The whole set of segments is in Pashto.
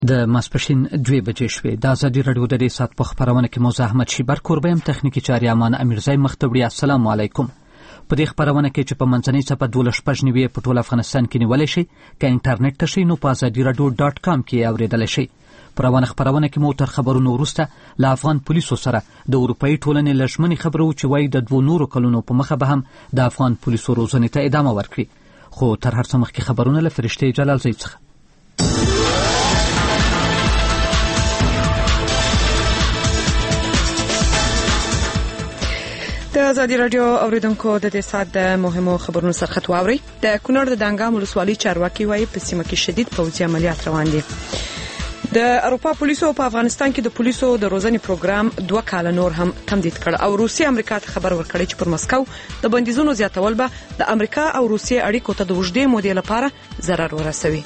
د ماسپښین 2 بجې شوې. د ازادي راډیو د دې ساعت په خبرونه کې موزه احمد شیبر کوربه یم، تخنیکی چارې امان امیرزی مختوړي. السلام علیکم. په دې خبرونه کې چې په منځنۍ څپه 12 په ټول افغانستان کې نیولای شي، که انټرنیټ ته شي نو په azadiiradio.com کې اوریدلای شي. په روانه خبرونه کې مو تر خبرونو وروسته له افغان پولیسو سره د اروپایي ټولنې له ژمنې خبرو چې وایي د 2 نورو کلونو په مخه به هم د افغان پولیسو روزنې ته ادامه ورکړي. خو تر هر څه مخکې خبرونه له فرشتې جلالزی څخه. د ازادي راډیو اوریدونکو د دې ساعت د مهمو خبرونو سرخط واوري. د کونړ د دانګام ولسوالۍ چارواکي وایي په سیمه کې شدید پوځي عملیات روان دي. د اروپا پولیسو په افغانستان کې د پولیسو د روزنې پروګرام 2 کال نور هم تمدید کړ او روسي امریکا ته خبر ورکړی چې پر مسکو د بندیزونو زیاتول به د امریکا او روسي اړیکو ته د وژدې مودې لپاره ضرر ورسوي.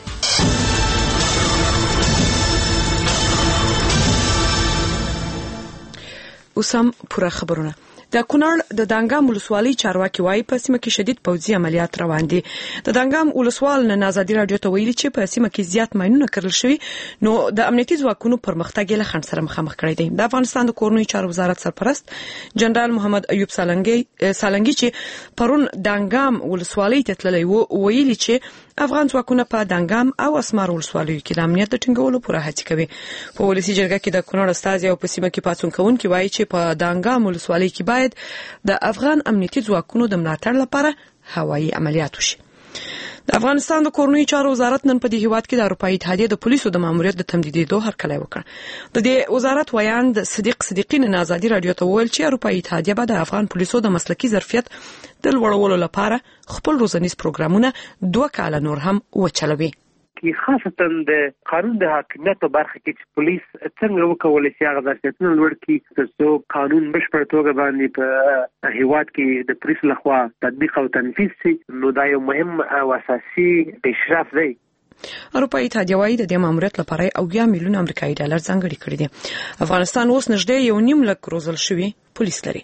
اوسم پوره خبرونه. د کونړ د دانګام ولسوالۍ چارواکي وایي په سیمه کې شدید پوځي عملیات روان دي. د دانګام ولسوال نن ازادي راډیو ته ویلي چې په سیمه کې زیات ماینونه کړل شوي، نو د امنیتي ځواکونو پرمختګ یې له خنډ سره مخامخ کړی دی. د افغانستان د کورنیو چارو وزارت سرپرست جنرال محمد ایوب سالنګي چې پرون دانګام ولسوالۍ ته تللی ویلي چې افغان ځواکونه په دانګام او اسمار ولسوالیو کې د امنیت د ټینګولو پوره هڅې کوي. په ولسی جرګه کې د کونړ استازي او په سیمه کې پاتون کوونکي وایي چې په دانګام ولسوالۍ کې باید د افغان امنیتي ځواکونو د ملاتړ لپاره هوایي عملیات وشي. د افغانستان د کورنیو چارو وزارت نن په دې هیواد کې د اروپایي اتحادیې د پولیسو د ماموریت د تمدیدېدو هرکلی وکړ. د دې وزارت ویاند صدیق صدیقین نن ازادي راډیو ته وویل چې اروپایي اتحادیه به د افغان پولیسو د مسلکي ظرفیت د لوړولو لپاره خپل روزنیز پروګرامونه 2 کال نور هم وچلوي. کی خاصتا د قانون د حاکمیت په برخه کې چې پولیس څنګه وکولای شي هغه ظرفیتونه لوړ کړي ترڅو قانون بشپړ توګه باندې په هیواد کې د پولیس لخوا تطبیق او تنفیذ شي، نو دا یو مهم او اساسي پیشرفت دی. اروپایي اتحادیه وايي د دې ماموریت لپاره 80 میلیون امریکایي ډالر ځانګړي کړي دي. افغانستان اوس نږدې 1.5 لک روزل شوي پولیس لري.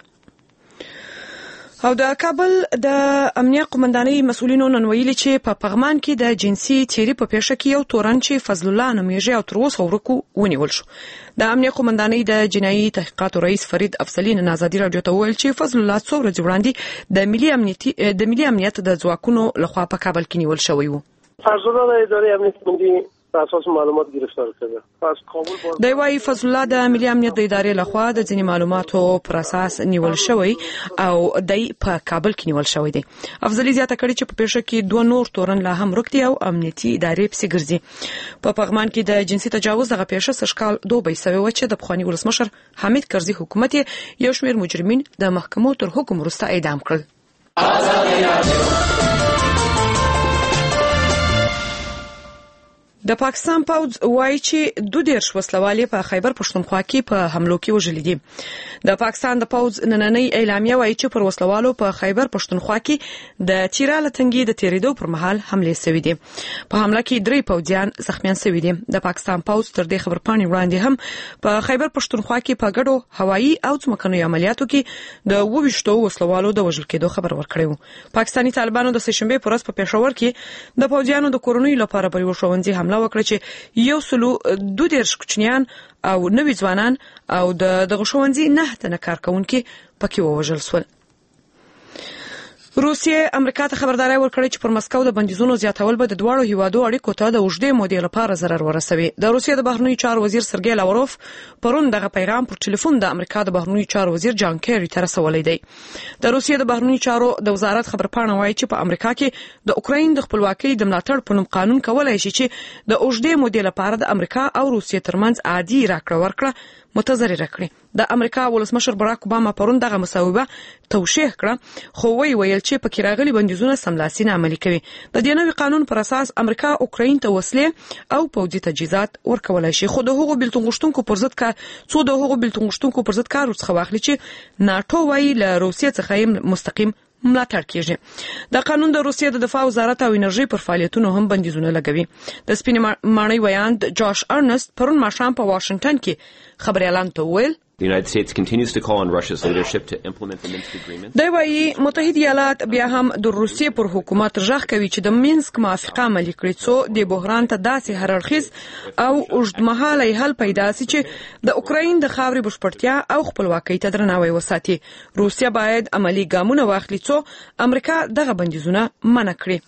او د کابل د امنیه قومندانۍ مسؤلینو نن ویلي چې په پغمان کې د جنسي تیری په پیښه کې یو تورن چې فضل الله نومیږي او تر اوسه ورکو ونیول شو. د امنیه قومندانۍ د جنایي تحقیقاتو رئیس فرید افضلي نن ازادي راډیو ته ویل چې فضل الله څو ورځې وړاندې د ملي امنیت د ځواکونو لخوا په کابل کې نیول شوی و. فضل الله د ادارې امنیت مندي اساس معلومات گرفتار کړه. د وايي فضل الله د ملي امنیت د ادارې لخوا د ځینې معلوماتو پر اساس نیول شوی او د په کابل کې نیول شوی دی. افضلي زیاته کړي چې په پیښه کې 2 نور تورن لا هم ورک دي او امنیتي ادارې پسې ګرځي. په پغمان کې د جنسي تجاوز دغه پیښه سشکال 2 بيسوي و چې د بخوانی ولسمشر حمید کرزي حکومت یو شمېر مجرمین د محکمو تر حکم وروسته اعدام کړل. د پاکستان پوځ وایي چې 2 وسلوالې په خیبر پښتونخوا کې په حملو کې وژل دي. د پاکستان د پوځ نننۍ اعلامیه وایي چې پر وسلوالو په خیبر پښتونخوا کې د چیراله تنګي د تیریدو پر مهال حمله شوې دي. په حمله کې 3 پوځیان زخمیان شوي دي. د پاکستان پوځ تر دې خبرپاڼې وړاندې هم په خیبر پښتونخوا کې په ګډو هوایي او ځمکنیو عملیاتو کې د 22 وسلوالو د وژل کېدو خبر ورکړی و. پاکستاني طالبانو د سهشنبه پر ورځ په پېښور کې د پوځیانو د کورونو لپاره په یو ښوونځي حمله وکړه چې 2 کوچنیان او 9 ځوانان او د غشوونځي 9 تنه کارکونکي پکې ووژل شول. روسیه امریکا ته خبرداري ورکړې چې پر مسکو د بندیزونو زیاتول به د دوړو هیوادو اړیکو ته د وژدې مودې لپاره ضرر ورسوي. د روسیې د بهرنیو چارو وزیر سرګی لاوروف پرون دغه پیغام پر ټلیفون د امریکا د بهرنیو چارو وزیر جان کیری ته رسولی دی. د روسیې د بهرنیو چارو د وزارت خبرپاڼه وایي چې په امریکا کې د اوکراین د خپلواکۍ د ملاتړ په نوم قانون کولای شي چې د وژدې مودې لپاره د امریکا او روسیې ترمنځ عادي راکړه ورکړه متضرر کړي. د امریکا ولسمشر براک اوباما پرون دغه مسوبه توشیح کړه، خو ویل چې پکې راغلي بندیزونه سملاسي نه عملي کوي. د دې نوي قانون پر اساس امریکا اوکراین ته وسلې او پوځي تجهیزات ورکولای شي، خو د هغو بیلتون غوښتونکو پر ضد کار ورڅخه واخلي چې ناتو وایي له روسیې څخه مستقیم ملاتړ کیږي. د قانون د روسیې د دفاع وزارت او انرژي پر فعالیتونو هم بندیزونه لګوي. د سپینې ماڼۍ ویاند جاش ارنست پرون ماښام په واشنگټن کې خبري اعلان ته وویل The United States continues to call on Russia's leadership to implement the Minsk agreement. دا وايي متحده ایالات بیا هم د روسیې پر حکومت ژغ کوي چې د مینسک موافقه عملي کړي څو د بحران ته داسې هررخیز او اوږدمهاله حل پیدا شي چې د اوکراین د خاورې بشپړتیا او خپلواکۍ ته درناوی وساتي. روسیه باید عملی ګامونه واخلي څو امریکا دغه بندیزونه منع کړي.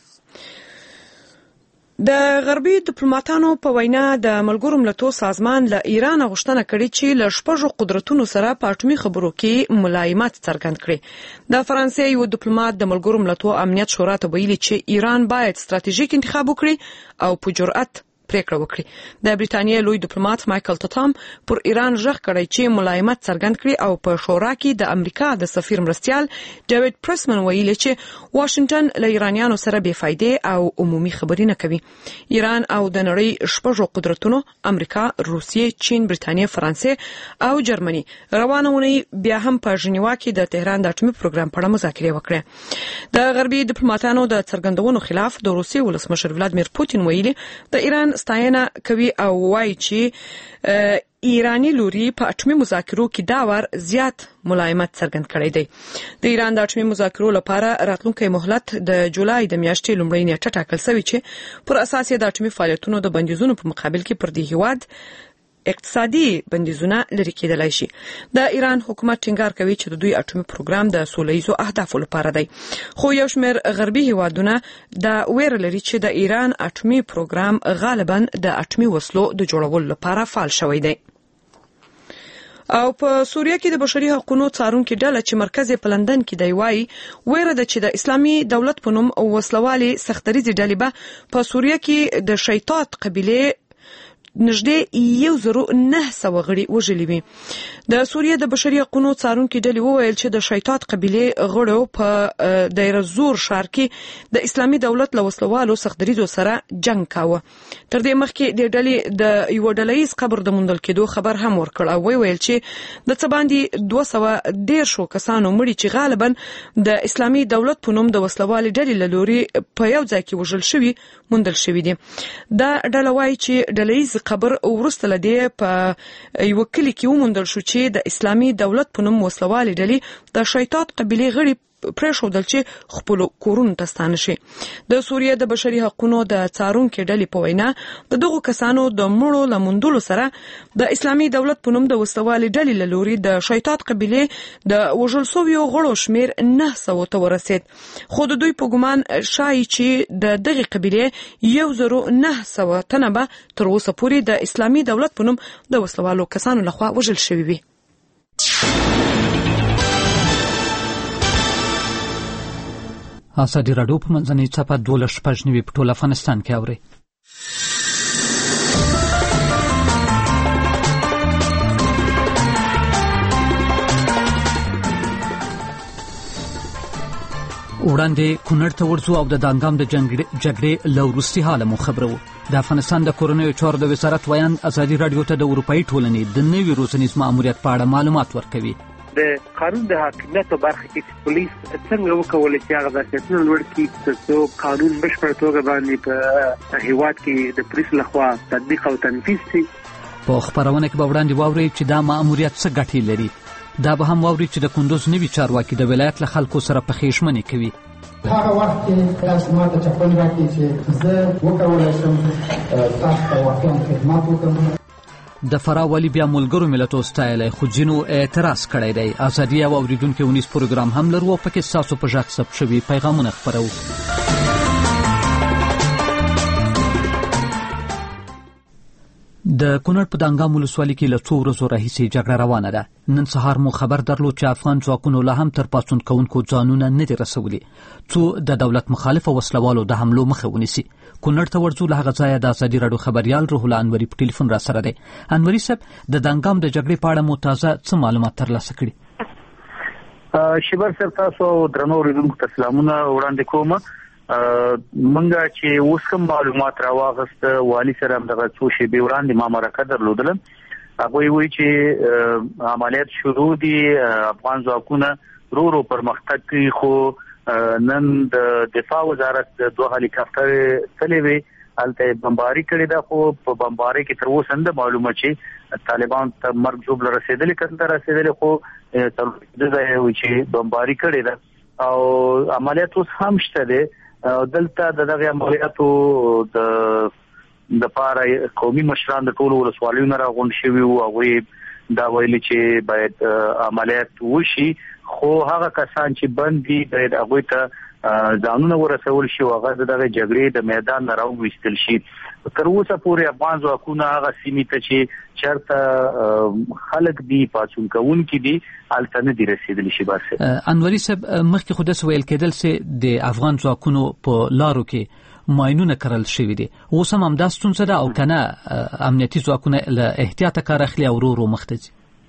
د غربي ډیپلوماټانو په وینا د ملګرو ملتونو سازمان له ایران غوښتنه کړې چې له شپږو قدرتونو سره په اټومي خبرو کې ملایمت څرګند کړي. د فرانسې یو ډیپلوماټ د ملګرو ملتونو امنیت شورا ته ویلي چې ایران باید ستراتیژیک انتخاب وکړي او په جرأت پریکړه وکړي. د بریټانیا لوی ډیپلوماټ مایکل ټاټام پر ایران ژغ کړی چې ملایمت څرګند کړي او په شورا کې د امریکا د سفیر مرستیال ډیوډ پریسمن ویلي چې واشنگټن له ایرانیانو سره بې فایدې او عمومي خبرې نه کوي. ایران او د نړۍ شپږو قدرتونو امریکا، روسیې، چین، بریټانیا، فرانسې او جرمني روانه ونې بیا هم په ژنیوا کې د تهران د اټومي پروګرام په اړه مذاکرې وکړې. د غربي ډیپلوماټانو د څرګندونو خلاف د روسیې ولسمشر ولادیمیر پوتین ویلي د ایران ستاینه کوي او وایي چې ایرانی لوري په اټومي مذاکرو کې دا ور زیات ملایمت څرګند کړی دی. د ایران د اټومي مذاکرو لپاره راتلونکي مهلت د جولای د میاشتې لومړۍ نیټه ټاکل شوی چې پر اساس د اټومي فعالیتونو د بندیزونو په مقابل کې پر دې هیواد اقتصادي بندیزونه لري کېدلای شي. د ایران حکومت ټینګار کوي چې د دوی اټومي پروګرام د سولهییزو اهدافو لپاره دی. خو یو شمېر غربي هیوادونه د ویره لري چې د ایران اټومي پروګرام غالبا د اټومي وسلو د جوړولو لپاره فعال شوی دی. او په سوریه کې د بشري حقوقو څارونکو ډله چې مرکز په لندن کې دی وایي ویره ده چې د اسلامي دولت په نوم وسلوالي سختریزي ډلې به په سوریه کې د شیطات قبيله نږدې 1900 غړي وژلي وي. د سوریه د بشري حقوقو څارونکو ډلې وویل چې د شیطات قبيله غړو په دایره زور ښار کې د اسلامي دولت له وسلوالو سختریزو سره جنگ کاوه. تر دې مخکې د ډلې د یو ډلهیز قبر د موندل کېدو خبر هم ورکړ او ویل چې د څه باندې 210 کسانو مړي چې غالبا د اسلامي دولت په نوم د وسلوالي ډلې له لوري په یو ځای کې وژل شوي موندل شوي دي. دا ډله وایي چې ډلهیز قبر ورسته لدی په یو کلی کې وموندل شو چې د اسلامي دولت په نوم وسلوالي ډلې د شیطات قبيله غړي پرېښودل چې خپل کورونو ته ستانه شي. د سوریه د بشري حقوقو د څارونکو ډلې په وینا د دغو کسانو د مړو لمندلو سره د اسلامي دولت په نوم د وسلوالي ډلې له لوري د شیطات قبيله د وژل شویو غړو شمیر 900 ته ورسید. خو د دوی په ګمان شایي چې د دغه قبيله 1900 تنه به تر اوسه پورې د اسلامي دولت په نوم د وسلوالو کسانو لخوا وژل شوي وي. ازادي راډیو په منځنۍ چپه 12 په ټول افغانستان کې اوري. وړاندې کونړ ته ورځو او د دانګام د جګړې له وروستي حاله مو خبرو. د افغانستان د کورنیو چارو د وزارت ویان ازادي راډیو ته د اروپאי ټولنې د نوي روزنیز ماموریت په اړه معلومات ورکوي. د قانون د حاکمیت په برخه کې پولیس څنګه وکولای شي هغه ظرفیتونه لوړ کړي ترڅو قانون بشپړ توګه باندې په هیواد کې د پولیس لخوا تطبیق او تنفیذ شي. په خبرونه کې به وړاندې واوري چې دا ماموریت څه ګټې لري. دا به هم واوري چې د کندوز نوي چارواکي د ولایت له خلکو سره پخېشمنې کوي. هغه وخت کې تاسو ماته چپن راکړي چې زه وکولای شم تاسو ته واقعا خدمت وکړم. د فراولي بیا ملګرو ملتونو ستایلی خو ځینو اعتراض کړی دی. ازادي او اوریدونکو ونیس پروګرام هم لرو او پکې ستاسو په غږ ثبت شوي پیغامونه خپرو. د کونړ په دانګام ولسوالۍ کې له څو ورځو راهیسې جګړه روانه ده. نن سهار مو خبر درلود چې افغان ځواکونو لا هم تر پاڅون کوونکو ځانونه نه دي رسولي څو د دولت مخالفه وسلوالو د حملو مخه ونیسي. کونړ ته ورځو له هغه ځایه د ازادي راډیو خبریال روح الله انوري په ټلیفون را سره دی. انوري صاحب، د دانګام د جګړې په اړه مو تازه څه معلومات ترلاسه کړي؟ شبر صاحب، تاسو درنو اوریدونکو ته سلامونه وړاندې کوم. منګه چې اوس کوم معلومات راواغست والی سره دغه څو شی به وړاندې ما مرکه درلودل. هغه وی چې عملیات شروع دي، افغان ځواکونه ورو پرمختګ کوي. خو نن د دفاع وزارت د دوه هلیکاپټر تلوي الته بمباری کړی دا خو په بمباری کې تر اوسه نه معلومه چې طالبان ته مرګ جوړ رسیدلی کړه رسیدلی خو تر دې چې بمباری کړی دا او عملیات اوس هم شته دي دلته دغه عملیاتو د پاره قومي مشران د ټولو ولسوالیو نه راغونډ شوي او هغه دا ویلي چې باید عملیات وشي خو هغه کسان چې بندي باید هغه ته ځانونه ورسول شي او هغه دغه جګړې د میدان نه راوستل شي تر اوسه پورې افغان ځواکونه هغه سیمې ته چې چرته خلک دی پاتون کوونکي دي الټنه دي رسیدلی شي باسه انوري صاحب مخکې خود سویل کېدل چې د افغان ځواکونو په لارو کې ماینونه کرل شوی دي اوس هم همدا ستونزه ده او کنه امنیتي ځواکونه له احتیاط کار اخلي او ورو مخته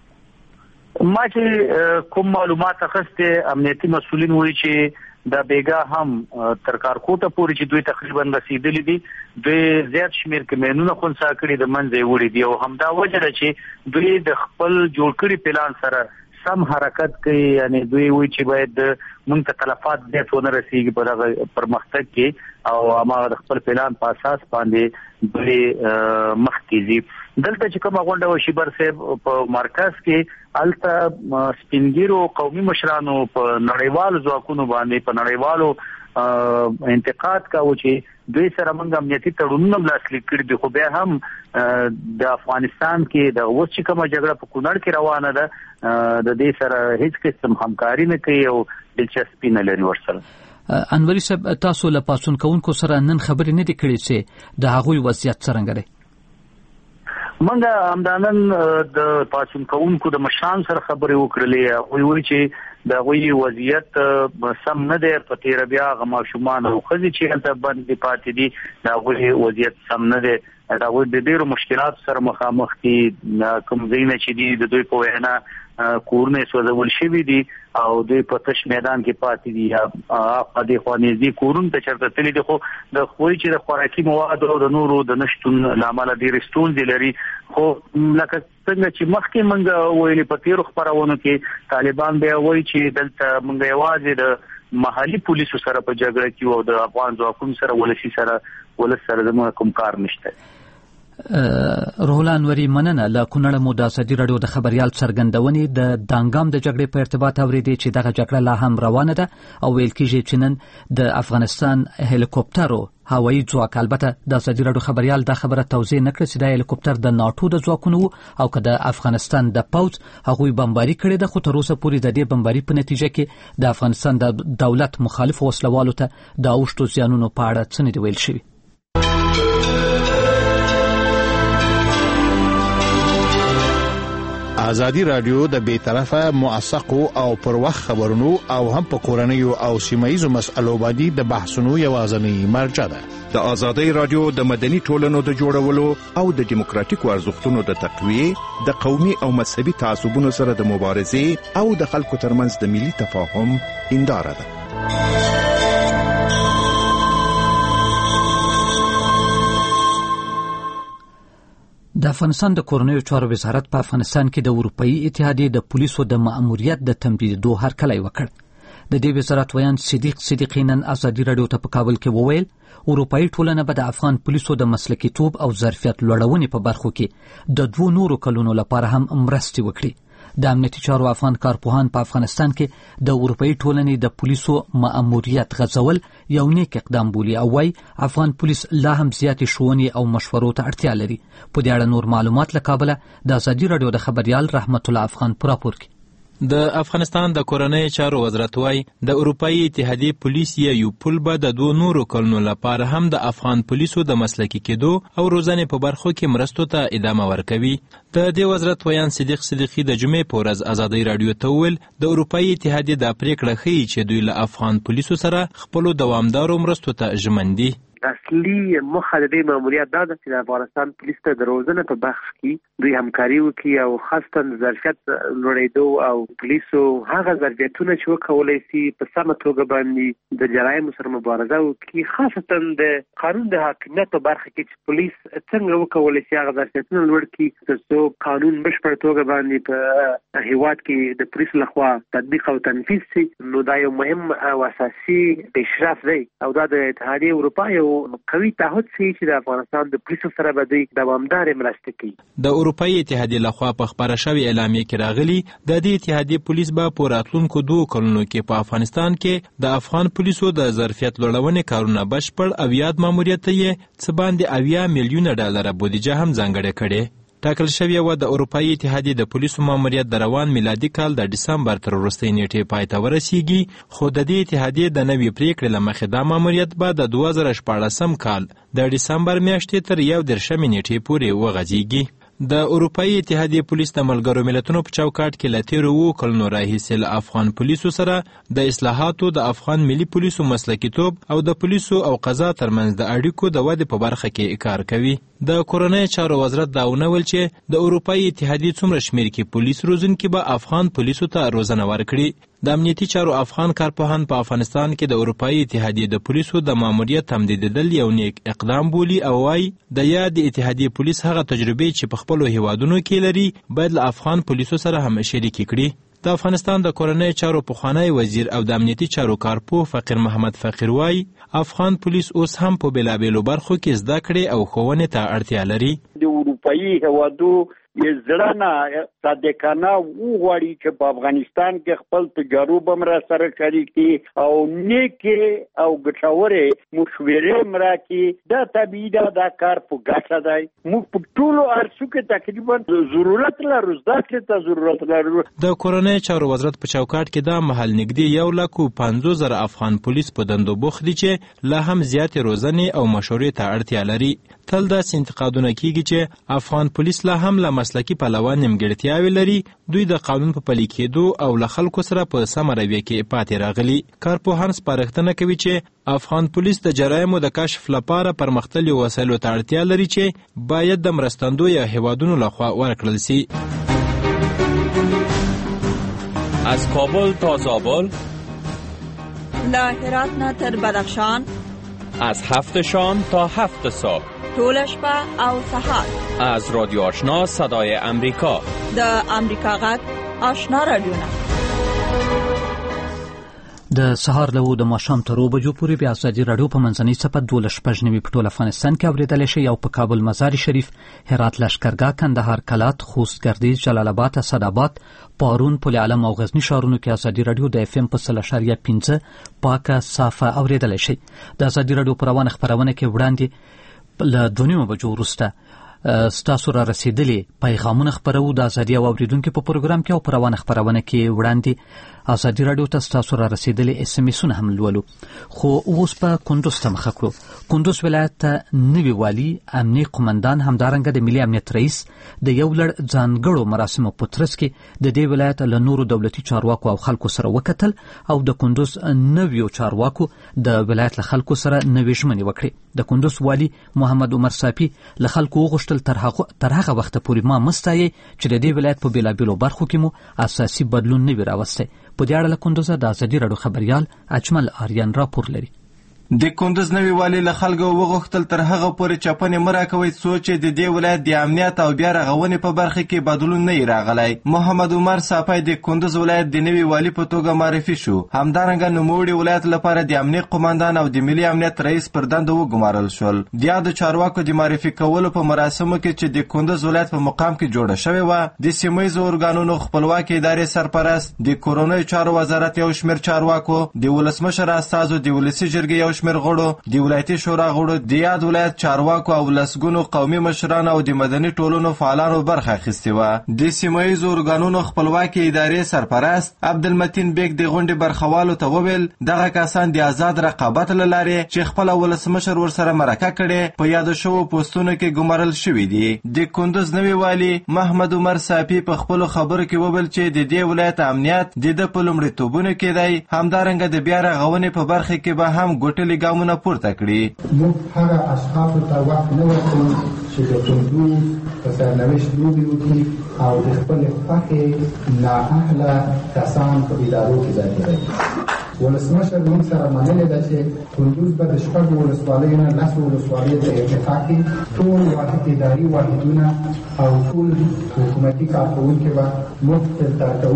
ما چې کوم معلومات اخسته امنیتي مسؤلین وایي چې دا بیګا هم تر کارکوټه پورې چې دوی تقریبا رسیدلی دي د زیات شمیر کمینونه خونسا کړي د منځه وړي دي او همدا وجه ده چې دوی د خپل جوړ کړي پلان سره سم حرکت کوي یعنی دوی وایي چې باید موږ ته تلفات دې څونه رسیږي په دغه پرمختګ کې او هغه خپل پلان په اساس باندې دوی مخکېږي دلته چې کومه غونډه وشي برسه په مرکز کې الته سپینګیرو قومي مشرانو په نړیوالو ځواکونو باندې په نړیوالو انتقاد کاوه چې دوی سره موږ امنیتي تړونونه لاسلیک کړي دي خو بیا هم د افغانستان کې د اوس چې کومه جګړه په کونړ کې روانه ده د دې سره هیڅ قسم همکاري نه کوي او دلچسپي نه لري ورسره انوري صاحب تاسو له پاسون کوونکو سره نن خبرې نه دي کړې چې د هغوی وضعیت څنګه دی منګه همدانن د پاسون کوونکو د مشان سره خبرې وکړلې وی چې دا غوي وضعیت سم نه دی په تیر بیا غما شومان او خزي چې هلته باندې پاتې دي دا غوي وضعیت سم نه دی دا غوي د ډیرو مشکلات سره مخامخ دي کوم ځینې چې دي د دوی په وینا کورونه سوځول شوی دي او دوی په تش میدان کې پاتې دي په دې خوانې دي کورونه ته چرته تللی دي خو د خوې چې د خوراکي مواد او د نورو د نشټون لامل دي رستون دي لري خو لکه څنګه چې مخکې منګه ویلې په تیر خبرونو کې طالبان به وایي چې دلته منګه یوازې د محلي پولیسو سره په جګړه کې او د افغان ځواکونو سره ولسی سره زموږ کوم کار نشته روح انوري مننه له کونړ مو د ازادي رادیو د خبريال څرګندونې د دانګام د جګړې په ارتباط اورېدې چې دغه جګړه لا هم روانه ده او ویل کېږي چې نن د افغانستان هلیکوپټرو هوایي ځواک البته د ازادي رادیو خبريال دا خبره توضیح نکړه چې د هلیکوپټر د ناتو د ځواکونو او که د افغانستان د پوځ هغوی بمباري کړې ده خو تر اوسه پورې د دې بمباري په نتیجه کې د افغانستان د دولت مخالف وسلوالو ته د اوښتو زیانونو په اړه څه نه دي ویل شوي ازادي رادیو د بیطرفه موثقو او پر وخت خبرونو او هم په کورنیو او سیمایي مسألو باندې د بحثونو یوازنی مرجع ده د ازادي رادیو د مدني ټولنو د جوړولو او د دیموکراتیکو ارزښتونو د تقویه د قومي او مذهبي تعصبونو سره د مبارزې او د خلکو ترمنځ د ملي تفاهم هنداره ده د افغانستان د کورنیو چارو وزارت په افغانستان کې د اروپאי اتحادیې د پولیسو د مأموریت د تمدیدو هرکلی وکړ د دې وزارت ویان صدیق نن ازادي رادیو ته په کابل کې وویل اروپאי ټولنه به د افغان پولیسو د مسلکي توب او ظرفیت لوړونې په برخو کې د 2 نورو کلونو لپاره هم مرستې وکړي د امنیتي چارو افغان کارپوهان په افغانستان کې د اروپאי ټولنې د پولیسو مأموریت غځول یو نیک اقدام بولي او وايي افغان پولیس لا هم زیاتې ښوونې او مشورو ته اړتیا لري په دې اړه نور معلومات له کابله د ازادي رادیو د خبريال رحمت الله افغان پراپور کې د افغانستان د کورنۍ چارو وزارت وايي د اروپאי اتحادیې پولیس یو پل به د 2 نورو کلونو لپاره هم د افغان پولیسو د مسلکي کېدو او روزنې په برخو کې مرستو ته ادامه ورکوي د دې وزارت ویان صدیقي د جمعې په ورځ ازادي رادیو ته ویل د اروپאי اتحادیې د پریکړه ښیي چې دوی له افغان پولیسو سره خپل دوامدارو مرستو ته ژمن دي اصلي مخه د دې ماموریت دا ده چې د افغانستان پولیس ته د روزنه په بخش کې دوی همکاري وکړي او خاصه ظرفیت لوړېدو او پولیسو هغه ظرفیتونه چې وکولای شي په سمه توګه باندې د جرایم سره مبارزه وکړي خاصه د قانون د حاکمیت په برخه کې چې پولیس څنګه وکولای شي هغه ظرفیتونه لوړ کړي ترڅو قانون بشپړ توګه باندې په هیواد کې د پولیس لخوا تطبیق او تنفیذ شي نو دا یو مهم او اساسي پیشرفت دی او دا د اتحادیې اروپا یو قوي تعهد سي چې د افغانستان د پولیسو سره به دوی دوامدارې مرسته کوي. د اروپایي اتحادیې لخوا په خپاره شوې اعلامیه کې راغلي د دې اتحادیې پولیس به په راتلونکو 2 کلونو کې په افغانستان کې د افغان پولیسو د ظرفیت لوړونې کارونه بشپړ او یاد ماموریت یې څه باندې 80 میلیونه ډالر بودیجه هم ځانګړې کړې. ټاکل شوې وه د اروپایي اتحادیې د پولیسو ماموریت د روان میلادي کال د ډسمبر تر وروستۍ نیټې پای ته ورسیږي، خو د دې اتحادیې د نوې پریکړې له مخې دا ماموریت به د 2014 کال د ډسمبر میاشتې تر 11 نیټې پورې وغځیږي. د اروپایي اتحادیې پولیس د ملګرو ملتونو په چوکاټ کې له تېرو 2 کلونو راهیسې له افغان پولیسو سره د اصلاحاتو، د افغان ملي پولیسو مسلکیتوب او د پولیسو او قضا ترمنځ د اړیکو د ودې په برخه کې کار کوي. د کورنۍ چارو وزارت دا ونول چې د اروپایي اتحادیې څومره شمېر کې پولیس روزونکي به افغان پولیسو ته روزنه ورکړي. د امنیتي چارو افغان کارپوهان په افغانستان کې د اروپایي اتحادیې د پولیسو د ماموریت تمدیدول یو نیک اقدام بولي او وايي د یاد اتحادیې پولیس هغه تجربې چې په خپلو هیوادونو کې لري باید له افغان پولیسو سره هم شریکې کړي. د افغانستان د کورنۍ چارو پخوانی وزیر او د امنیتي چارو کارپوه فقیر محمد فقیر وايي افغان پولیس اوس هم په بېلابېلو برخو کې زده کړې او ښوونې ته اړتیا لري. د اروپایي هیوادو زړه صادقانه وغواړي چې په افغانستان کې خپل تجارب هم را سره شریک کړي او نیکې او ګټورې مشورې هم راکړي. دا طبیعي ده، دا کار په ګټه دی. موږ په ټولو اړخو کې تقریبا ضرورت لرو، زده کړې ته ضرورت لرو. د کورنۍ چارو وزارت په چوکاټ کې دا مهال نږدې 150,000 افغان پولیس په دندو بوخت دي چې لا هم زیاتې روزنې او مشورې ته اړتیا لري. تل داسې انتقادونه کیږي چې افغان پولیس لا هم له مسلکي پلوه نیمګړتیاوې لري. دوی د قانون په پلي کېدو او له خلکو سره په سمه رویه کې پاتې راغلي. کارپوهان سپارښتنه کوي چې افغان پولیس د جرایمو د کشف لپاره پرمختللو وسایلو ته اړتیا لري چې باید د مرستندویو هیوادونو لخوا ورکړل سي. از کابل تا زابل، له هرات نه تر بدخشان، از 7 شام تا 7 صبح، طول شپه او سهار، از رادیو آشنا صدای امریکا، د امریکا غږ آشنا رادیو. د سهار له د ماښام تر 2 بجو پورې بیا ازادي راډیو په منځنۍ څپه 12 په ټول افغانستان کې اورېدلی شئ او په کابل، مزار شریف، هرات، لشکرګاه، کندهار، کلات، خوست، ګردیز، جلال آباد، اسداباد، پارون، پل علم او غزنی ښارونو کې ازادي راډیو د FM په 100.5 پاکه صافه اورېدلی شئ. د ازادي راډیو په روانه خپرونه کې وړاندې له 2 بجو وروسته ستاسو را رسیدلي پیغامونه خپرو د ازادي او اوریدونکو په پروګرام کې، او په روانه خپرونه کې وړاندې ازادي راډیو ته ستاسو را رسیدلي SMS هم لولو. خو اوس په کندوز ته مخه کړو. کندوز ولایت ته نوي والي، امني قومندان، همدارنګه د ملي امنیت رئیس د یو لړ ځانګړو مراسمو په ترڅ کې د دې ولایت له نورو دولتي چارواکو او خلکو سره وکتل او د کندوز نویو چارواکو د ولایت له خلکو سره نوې ژمنې وکړې. د کندوز والي محمد عمر صافي له خلکو وغوښتل تر هغه وخته پورې ما مستایي چې د دې ولایت په بېلابېلو برخو کې مو اساسي بدلون نه وي راوستی. په دې اړه له کندوزه د ازادي راډیو خبریال اجمل آریان راپور لري. د کندوز نوي والي له خلکو وغوښتل تر هغه پورې چاپنې مه راکوئ څو چې د دې ولایت د امنیت او بیا رغونې په برخه کې بدلون نه راغلی. محمد عمر صافی د کندوز ولایت د نوي والي په توګه معرفي شو. همدارنګه نوموړي ولایت لپاره د امنیه قومندان او د ملي امنیت رئیس پر دنده وګمارل شول. د یادو چارواکو د معرفي کولو په مراسمو کې چې د کندوز ولایت په مقام کې جوړه شوې وه، د سیمه ییزو ارګانونو خپلواکي ادارې سرپرست، د کورنیو چارو وزارت یو شمېر چارواکو، د ولسمشر استازو، د ولسي جرګې یو شمېر غړو، د ولایتي شورا غړو، د یاد ولایت چارواکو او لسګونو قومي مشران او د مدني ټولنو فعالانو برخه اخیستې وه. د سیمه ییزو ارګانونو خپلواکي ادارې سرپرست عبدالمتین بیگ د غونډې برخوالو ته وویل دغه کسان د آزاد رقابت له لارې چې خپله ولسمشر ورسره مرکه کړې په یادو شوو پوسټونو کې ګمارل شوي دي. د کندوز نوي والي محمد عمر صافي په خپلو خبرو کې وویل چې د دې ولایت امنیت د ده په لومړیتوبونو کې دی. همدارنګه د بیا رغونې په برخه کې به هم ګوټلي ګامونه پورته کړي. موږ هغه اشخاصو ته وخت نه ورکوو چې د کندوز په سرنوشت لوبې وکړي او د خپلې خوښې نااهله کسان په ادارو کې ځای کړي. ولسمشر موږ سره منلې ده چې کندوز به د 6 ولسوالیو نه 10 ولسوالۍ د ارتقا کې ټول واحد اداري واحدونه او ټول حکومتي کارکوونکي به موږ فلټر کوو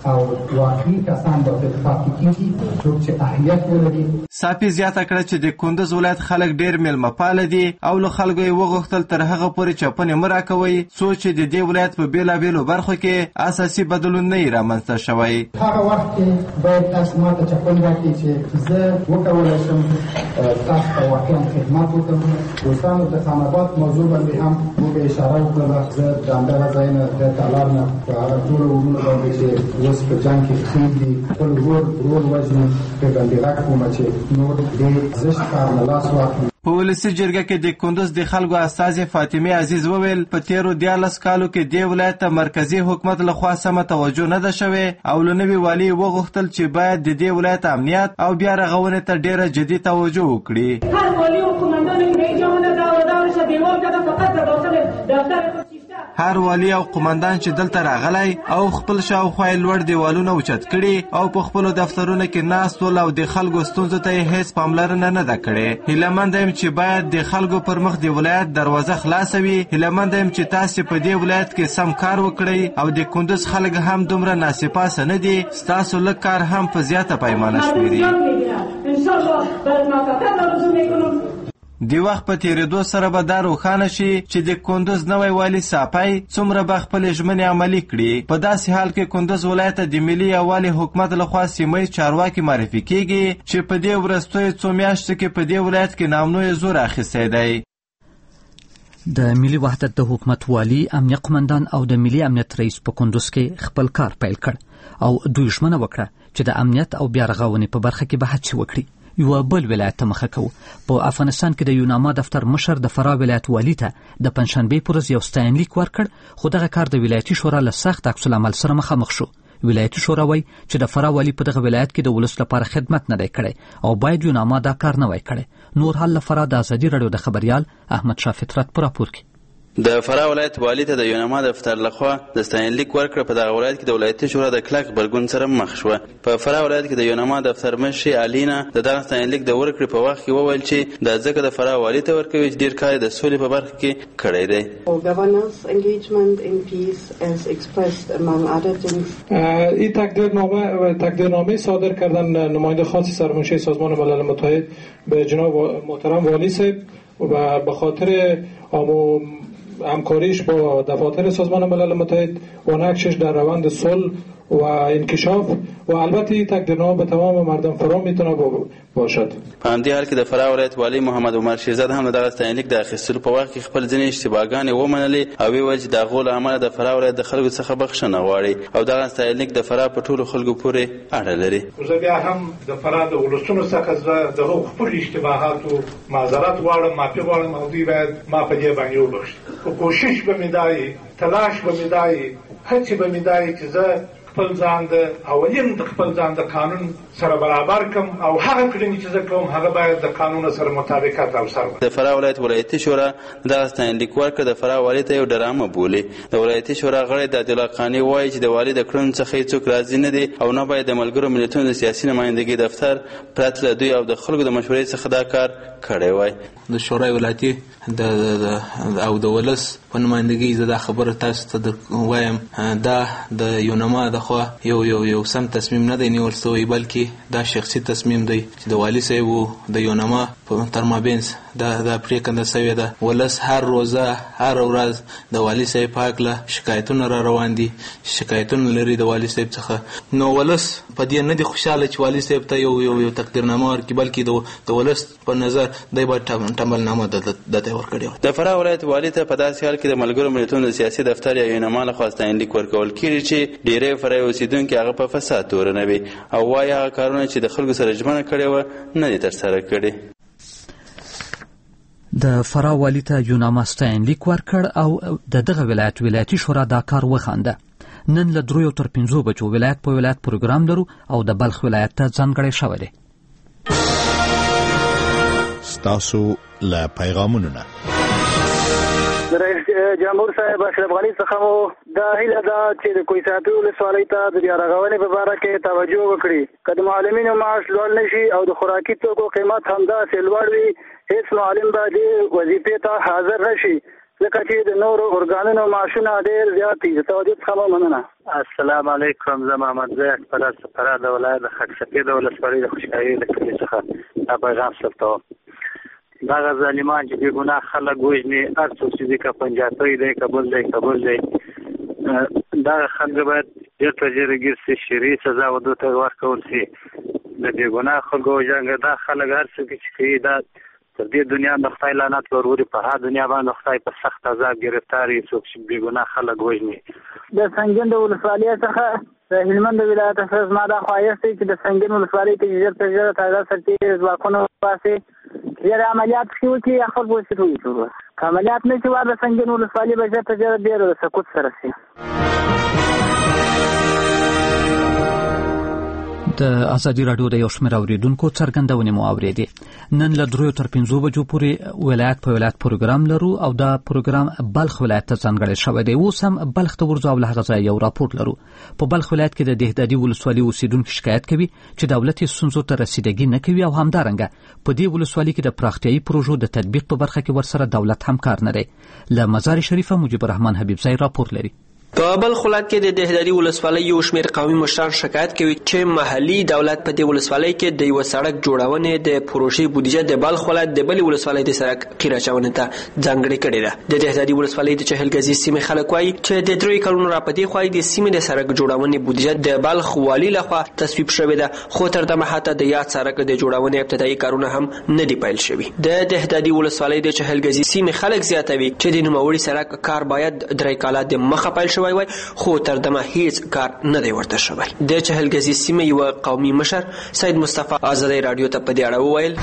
او واقعي کسان به پاتې کېږي څوک چې اهلیت ولري. صافي زیاته کړه چې د کندوز ولایت خلک ډېر میلمه‌پاله دي او له خلکو یې وغوښتل تر هغه پورې چپنې مه راکوئ څو چې د دې ولایت په بېلابېلو برخو کې اساسي بدلون نه وي رامنځته شوی. هغه وخت کې باید تاسو ما ته چپن راکړئ چې زه وکولی شم تاسو ته واقعا خدمت وکړم. دوستانو د خان آباد موضوع باندې هم موږ اشاره وکړه. زه د همدغه ځای نه د تالار نه په هغه ټولو ورونو باندې چې اوس په جنګ کې ښخېږ دي خپل ورور وژني پرې باندې غږ کومه چې نور دې زشت کار له لاس واخلي. په ولسي جرګه کې د کندوز د خلکو استازي فاطمه عزیز وویل په تیرو 14 کالو کې د ولایت ته مرکزی حکومت لخوا سمه توجه نه ده شوې او له نوي والي وغوښتل چې باید د دې ولایت امنیت او بیا رغونې ته ډیره جدي توجه وکړي. هر والی او قومندان کې جامه داور شه دیوال کده فقط د دفتر هر والی او قومندان چې دلته راغلی او خپل شاوخوا لوړ دیوالونه اوچت کړي او په خپلو دفترونو کې ناست ول او د خلکو ستونزو ته یې هیڅ پاملرنه نه ده کړې. هیلهمند یم چې باید د خلکو پر مخ د ولایت دروازه خلاصه وي. هیلهمند یم چې تاسې په دې ولایت کې سم کار وکړئ او د کندوز خلک هم دومره ناسپاسه نه دي. ستاسو لږ کار هم په زیاته پیمانه شمیري. د وخت په تیریدو سره به دا روښانه شي چې د کندوز نوی والي صافی څومره به خپلې ژمنې عملي کړي. په داسې حال کې کندوز ولایت ته د ملي یووالي حکومت لخوا سیمه ییز چارواکي معرفي کیږي چې په دې وروستیو څو میاشتو کې په دې ولایت کې نامنوی زور اخیستی دی. د ملي وحدت د حکومت والی، امنیه قمندان او د ملي امنیت رئیس په کندوز کې خپل کار پیل کړ او دوی ژمنه وکړه چې د امنیت او بیا رغونې په برخه کې به هڅې وکړي. یو بل ولایت ته مخه کوو. په افغانستان کې د یوناما دفتر مشر د فراه ولایت والی ته د پنجشنبې پر ورځ یو ستاینلیک ورکړ خو دغه کار د ولایتي شورا له سخت عکس العمل سره مخامخ شو. ولایتي شورا وایي چې د فراه والی په دغه ولایت کې د ولس لپاره خدمت نه دی کړی او باید یوناما دا کار نه وای کړی. نور حال له فراه د ازادي رادیو د خبریال احمد شاه فطرت په راپور کې. د فراه ولایت والی ته د یوناما دفتر لخوا د ستاینلیک ورکړه. په دغه ولایت کې د ولایتي شورا د کلک غبرګون سره مخ شوه. په فراه ولایت کې د یوناما دفتر مشر الینا د دغه ستاینلیک د ورکړې په وخت کې وویل چې د ځکه د فراه والی ته ورکوي چې ډیر کار د سولې په برخه کې کړی دی. این تقدیرنامه صادر کردن نماینده خاص سرمنشی سازمان ملل متحد به جناب محترم والی صاحب و به خاطر همکاریش با دفاتر سازمان ملل متحد و نقشش در روند صلح و انکشاف و البته این تقدیرنامه به تمام مردم فرا میتونه باشد. په همدې حال کې د فراه ولایت والی محمد عمر شیرزاد هم دغه ستاینلیک د اخیستلو په وخت کې خپل ځینې اشتباهګانې ومنلې او ویل چې د هغو له امله د فراه ولایت د خلکو څخه بخښنه غواړي او دغه ستاینلیک د فراه په ټولو خلکو پورې اړه لري. زه بیا هم د فراه د ولسونو څخه د هغو خپلو اشتباهاتو معذرت غواړم، معافي غواړم او دوی باید ما په دې باندې وبخښي. خو کوشش به مې دا وي، تلاش به مې دا وي، هڅې به مې دا وي چې زه خپل ځان د اولین د خپل ځان د قانون سره برابر کم او هغه کړنې چې زه کوم هغه باید د قانون سره مطابقت او سره. د فراه ولایت ولایتي شورا دغه ستاینلیک ورکړه د فراه والي ته یو ډرامه بولي. د ولایتي شورا غړی د عبدالله قانع وایي چې د والي د کړنو څخه هیڅوک راضي نه دي او نه باید د ملګرو ملتونو د سیاسي نمایندګۍ دفتر پرته له دوی او د خلکو د مشورې څخه دا کار کړی وای. د شورای ولایتي او د ولس په نمایندګۍ زه دا خبره تاسو ته وایم دا د یوناما دخوا یو سم تصمیم نه دی نیول سوی بلکې دا شخصي تصمیم دی چې د والي صاحب او د یوناما په ترمابینس دا پریکنده سوی ده. ولس هر روزه هر ورځ د والي صاحب په هکله شکایتونه را روان دي، شکایتونه لري د والي صاحب څخه. نو ولس په دې نه دی خوشاله چې والي صاحب ته یو تقدیرنامه ورکړي بلکې د ولس په نظر دی به ټمبلنامه دته ورکړي. د فراه ولایت والي ته په داسې حال کې د ملګرو ملتونو د سیاسي دفتر یا یوناما لخوا ستاینلیک ورکول کېږي چې ډیری فراه اوسیدونکي هغه په فساد تورنوي او وایي هغه کارونه چې د خلکو سره ژمنه کړې وه نه دي ترسره کړي. د فراه والی ته یوناما ستاینلیک ورکړ او د دغه ولایتي شورا دا کار وخانده. نن له 3 تر 5 بجو ولایت په ولایت پروګرام لرو او د بلخ ولایت ته ځانګړی شوی دی. ستاسو له پیغامونو نه رئیس جمهور صاحب اشرف غني څخه مو دا هیله ده چې د کوهستان ولسوالۍ ته د بیا رغونې په اړه کې توجه وکړي. که د معلمینو معاش لوړ نشي او د خوراکي توکو قیمت همداسې لوړ وي، هیڅ معلم به دې وظیفې ته حاضر نشي. ځکه چې د نورو ارګانونو معاشونه ډېر زیات دي. د توجه څخه مننه. السلام علیکم. زه محمد زید فرا د ولایت د خاکسپیر د ولسوالۍ د خوشحالۍ د کلي څخه دا پیغام ثبتوم. دغه ظالمان چې بې ګناه خلک وژني، هر څوک چې دی که پنجابی دی که بل دی دغه خلک باید ژر تر ژره ګیر سي، شرعي سزا ودو ته ورکول سي. د بې ګناه خلکو وژنګه دا خلک هر څه چې کوي دا تر دې دنیا د خدای لعنت وروري په هغه دنیا باندې خدای په سخت عذاب ګرفتاري څوک چې بې ګناه خلک وژني. د سنګین د ولسوالۍ څخه د هلمند ولایت څخه زما دا خواهش دی چې د سنګین ولسوالۍ کې ژر تر ژره تازه سرتېري ځواکونه وباسي، ژر عملیات شي وکړي، خلک ورسره وشي. که عملیات نه شي د سنګین ولسوالۍ به ژر تر ژره ډېر د سقوط سره شي. د ازادي راډیو د یو شمېر اوریدونکو څرګندونې مو اورېدې. نن له 3 تر 5 بجو پورې ولایت په ولایت پروګرام لرو او دا پروګرام بلخ ولایت ته ځانګړی شوی دی. اوس هم بلخ ته ورځو او له هغه ځایه یو راپور لرو. په بلخ ولایت کې د دهدادي ولسوالۍ اوسیدونکو شکایت کوي چې دولت یې ستونزو ته رسیدګي نه کوي او همدارنګه په دې ولسوالۍ کې د پراختیایي پروژو د تطبیق په برخه کې ورسره دولت همکار نه دی. له مزار شریفه مجيب الرحمن حبیبزی راپور لري. په بلخ ولایت کې د دهدادي ولسوالۍ یو شمېر قومي مشران شکایت کوي چې محلي دولت په دې ولسوالۍ کې د یو سړک جوړونې د پروژې بودیجه د بلخ ولایت د بلې ولسوالۍ د سړک قیر اچونې ته ځانګړې کړې ده. د دهدادي ولسوالۍ د چهلګزي سیمې خلک وایي چې د 3 کلونو راپدې خوای د سیمې د سړک جوړونې بودیجه د بلخ والي لخوا تصویب شوې ده، خو تر دمه حتی د یاد سړک د جوړونې ابتدایي کارونه هم نه دي پیل شوي. د دهدادي ولسوالۍ د چهلګزي سیمې خلک زیاتوي چې د نوموړي سړک کار باید 3 کاله د مخه پیل شوی وای، خو تر دمه هیڅ کار نه دی ورته شوی. د چهلګزي سیمې یو قومي مشر سید مصطفی ازادي رادیو ته په دې اړه وویل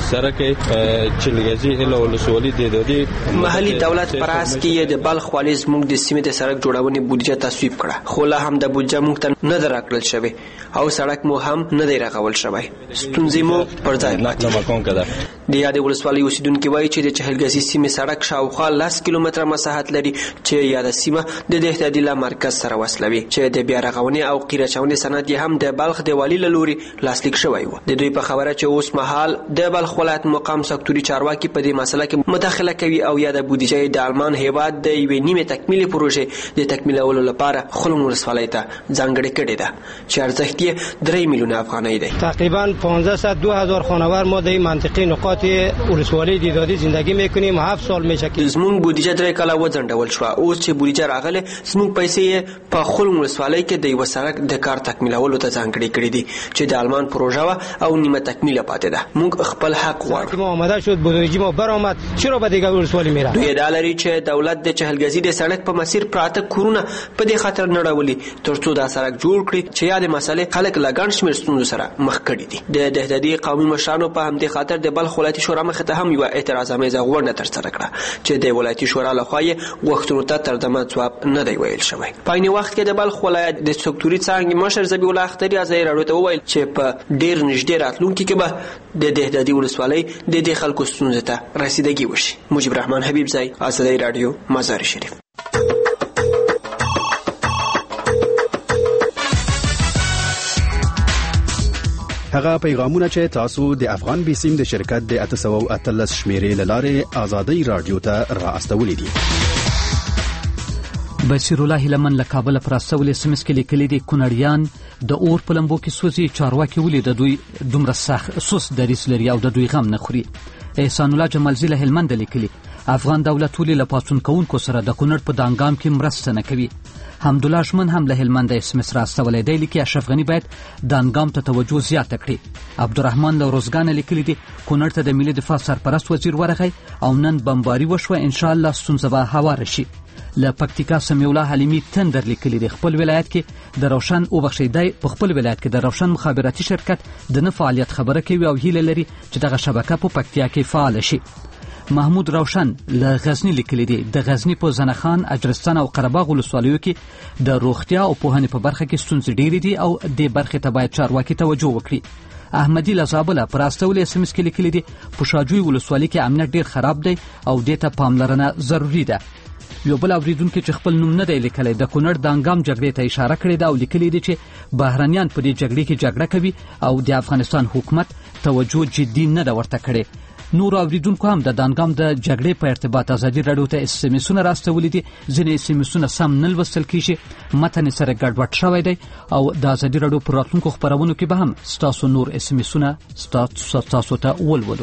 سړک چهلګزي له ولسوالۍ د محلي دولت پر اس کې د بلخ والي زموږ د سیمې د سړک جوړونې بودیجه تصویب کړه، خو لا هم د بودیجه موږ ته نه درکړل شوی او سړک مو هم نه دی رغول شوی. ستونزې مو پر ځای پاتې. د یاد ولسوالۍ اوسیدونکو وایي چې د چهلګزي سیمې سړک شاوخوا 10 کیلومتره مساحت لري چې یاد سیمه د دهدادي له مرکز سره وصلوي، چې د بیا رغونې او قیر اچونې سند یې هم د بلخ د والي له لوري لاسلیک شوی و. د دوی په خبره چې اوس مهال د بلخ ولایت مقام سکتوري چارواکي په دې مسله کې مداخله کوي او یا د بودیجه د آلمان هیواد د یوې نیمه تکمیلي پروژې د تکمیلولو لپاره خلم ولسوالۍ ته ځانګړې کړې ده چې ارزښت یې 3 میلیون افغانۍ دی. تقریبا 1500-2000 خانوار ما در منطقه نقاط ولسوالۍ دهدادی زندگی میکنیم. 7 سال میشه که زموږ بودیجه 3 کاله وځنډول شو. اوس چې بودیجه راغله زموږ پیسې په خلم ولسوالۍ کې د یو سړک د کار تکمیلولو ته ځانګړې کړې دي چې د آلمان پروژه او نیمه تکمیله پاتې ده. موږ خپل حق غواړو. ما آماده شد بودیجه ما برآمد، چرا به دیگه ولسوالۍ میره؟ دوی ادعا لري چې دولت د چهلګزي د سړک په مسیر پراته کورونه په دې خاطر نړولي ترڅو دا سړک جوړ کړي چې یاد مسلې خلک لګن شمیر ستونزو سره مخ کړي دي. د دهدادي قومي مشرانو په همدې خاطر د بلخ ولایتي شورا مخ ته هم یو اعتراض امیزه غونډه ترسره کړه چې د ولایتي شورا لخوا یې غوښتنو ته تر دمه ځواب نه دی ویل شوی. په عین وخت کې د بلخ ولایت د سکتوري څانګې مشر ذبیح الله اختری ازای راډیو ته وویل چې په ډیر نږدې راتلونکي کې به د دهدادي ولسوالۍ د دې خلکو ستونزو ته رسیدګي وشي. مجيب الرحمن حبیبزی، ازادي راډیو، مزار شریف. هغه پیغامونه چې تاسو د افغان بیسیم د شرکت د 813 شمیرې لاره ازادي راډیو ته را استولې دي. بصیر الله لمن له کابل پر استولې سمس کې لیکلي دي کونړیان د اور په لمبو کې سوزي، چارواکي ولې د دوی دومره سوس دریس لري او د دوی غم نه خوري. احسان الله جمالزی له هلمند لیکلي افغان دولت ولې له پاڅون کوونکو سره د کونړ په دانګام کې مرسته نه کوي. حمدالله شمن هم له هلمند اسمس را استولې دی، لیکي اشرف غنی باید دانګام ته توجه زیاته کړي. عبدالرحمن له روزګان لیکلي دي کونړ ته د ملي دفاع سرپرست وزیر ورغی او نن بمباري وشوه، ان شاء الله ستونزه به هواره شي. له پکتیکا سمیع الله حلیمی تندر لیکلي دی خپل ولایت کې د روشن او بخښیدای په خپل ولایت کې د روشن مخابراتي شرکت د نه فعالیت خبره کوي او هیله لري چې دغه شبکه په پکتیا کې فعال شي. محمود روشن له غزنی لیکلي دی د غزنی په زنخان، اجرستان او قرهباغ ولسوالیو کې د روغتیا او پوهنې په برخه کې ستونزې ډېرې دي او دې برخې ته باید چارواکي توجه وکړي. احمدی لزابله پر استولې اسمس کې لیکلي دی په شاجوی ولسوالۍ کې امنیت ډېر خراب دی او دې ته پاملرنه ضروری ده. یو بل اوریدونکو چې خپل نوم نه دی لیکلی د کونړ د انګام جګړې ته اشاره کړې ده او لیکلي دي چې بهرنیان په دې جګړې کې جګړه کوي او د افغانستان حکومت توجه جدي نه ده ورته کړې. نور اوریدونکو هم د دانګام د جګړې په ارتباط ازادي رادیو ته اس ام اسونه راستولي دي. ځینې اس ام اسونه سم نه لوستل کیږي، متن سره ګډوډ شوی دی او د ازادي رادیو پر راتلونکو خبرونو کې به هم ستاسو نور اس ام اسونه ستاسو ته ولولو.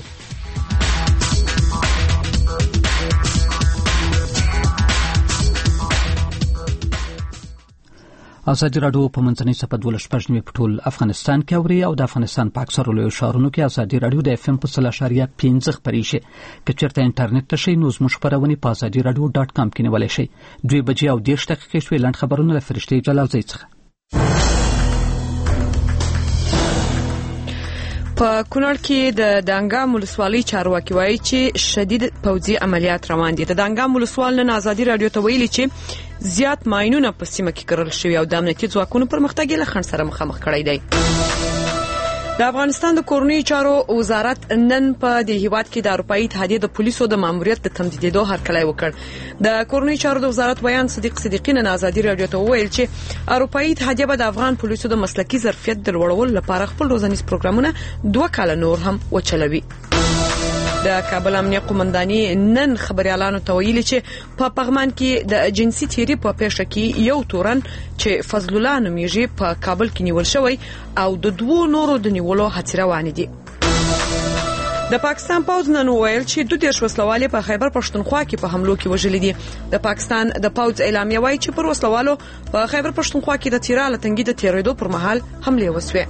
ازادي رادیو په منځنۍ صفحه 12 په ټول افغانستان کې اوري او د افغانستان په اکثرو لویو ښارونو کې ازادي رادیو د FM په 0.5 خپرې شي. که چېرته انټرنیټ ته شئ نو زموږ خپرونې په azadiradio.com کې نیولی شئ. 2:30 شوې لنډ خبرونه له فرشتې جلالزۍ څخه. په کونړ کې د دانګام ولسوالۍ چارواکي وایي چې شدید پوځي عملیات روان دي. د دانګام ولسوال نن ازادي رادیو ته ویلي چې زیات ماینونه په سیمه کې کرل شوي او د امنیتي ځواکونو پرمختګ له خنډ سره مخامخ کړی دی. د افغانستان د کورنیو چارو وزارت نن په دې هیواد کې د اروپایي اتحادیې د پولیسو د ماموریت د تمدیدېدو هرکلی وکړ. د کورنیو چارو د وزارت بیان صدیق صدیقی نن ازادي رادیو ته وویل چې اروپایي اتحادیه به د افغان پولیسو د مسلکي ظرفیت د لوړولو لپاره خپل روزنیز پروګرامونه 2 کاله نور هم وچلوي. د کابل امنیه قومنداني نن خبريالانو ته ویلي چې په پغمان کې د جنسي تیری په پیښه کې یو تورن چې فضل الله نومیږي په کابل کې نیول شوی او د 2 نورو د نیولو هڅې روانې دي. د پاکستان پوځ نن ویل چې 2 وسلوالې په خیبر پښتونخوا کې په حملو کې وژل دي. د پاکستان د پوځ اعلامیه وایي چې پر وسلوالو په خیبر پښتونخوا کې د تیراله تنګي د تیریدو پر مهال حمله وسوه.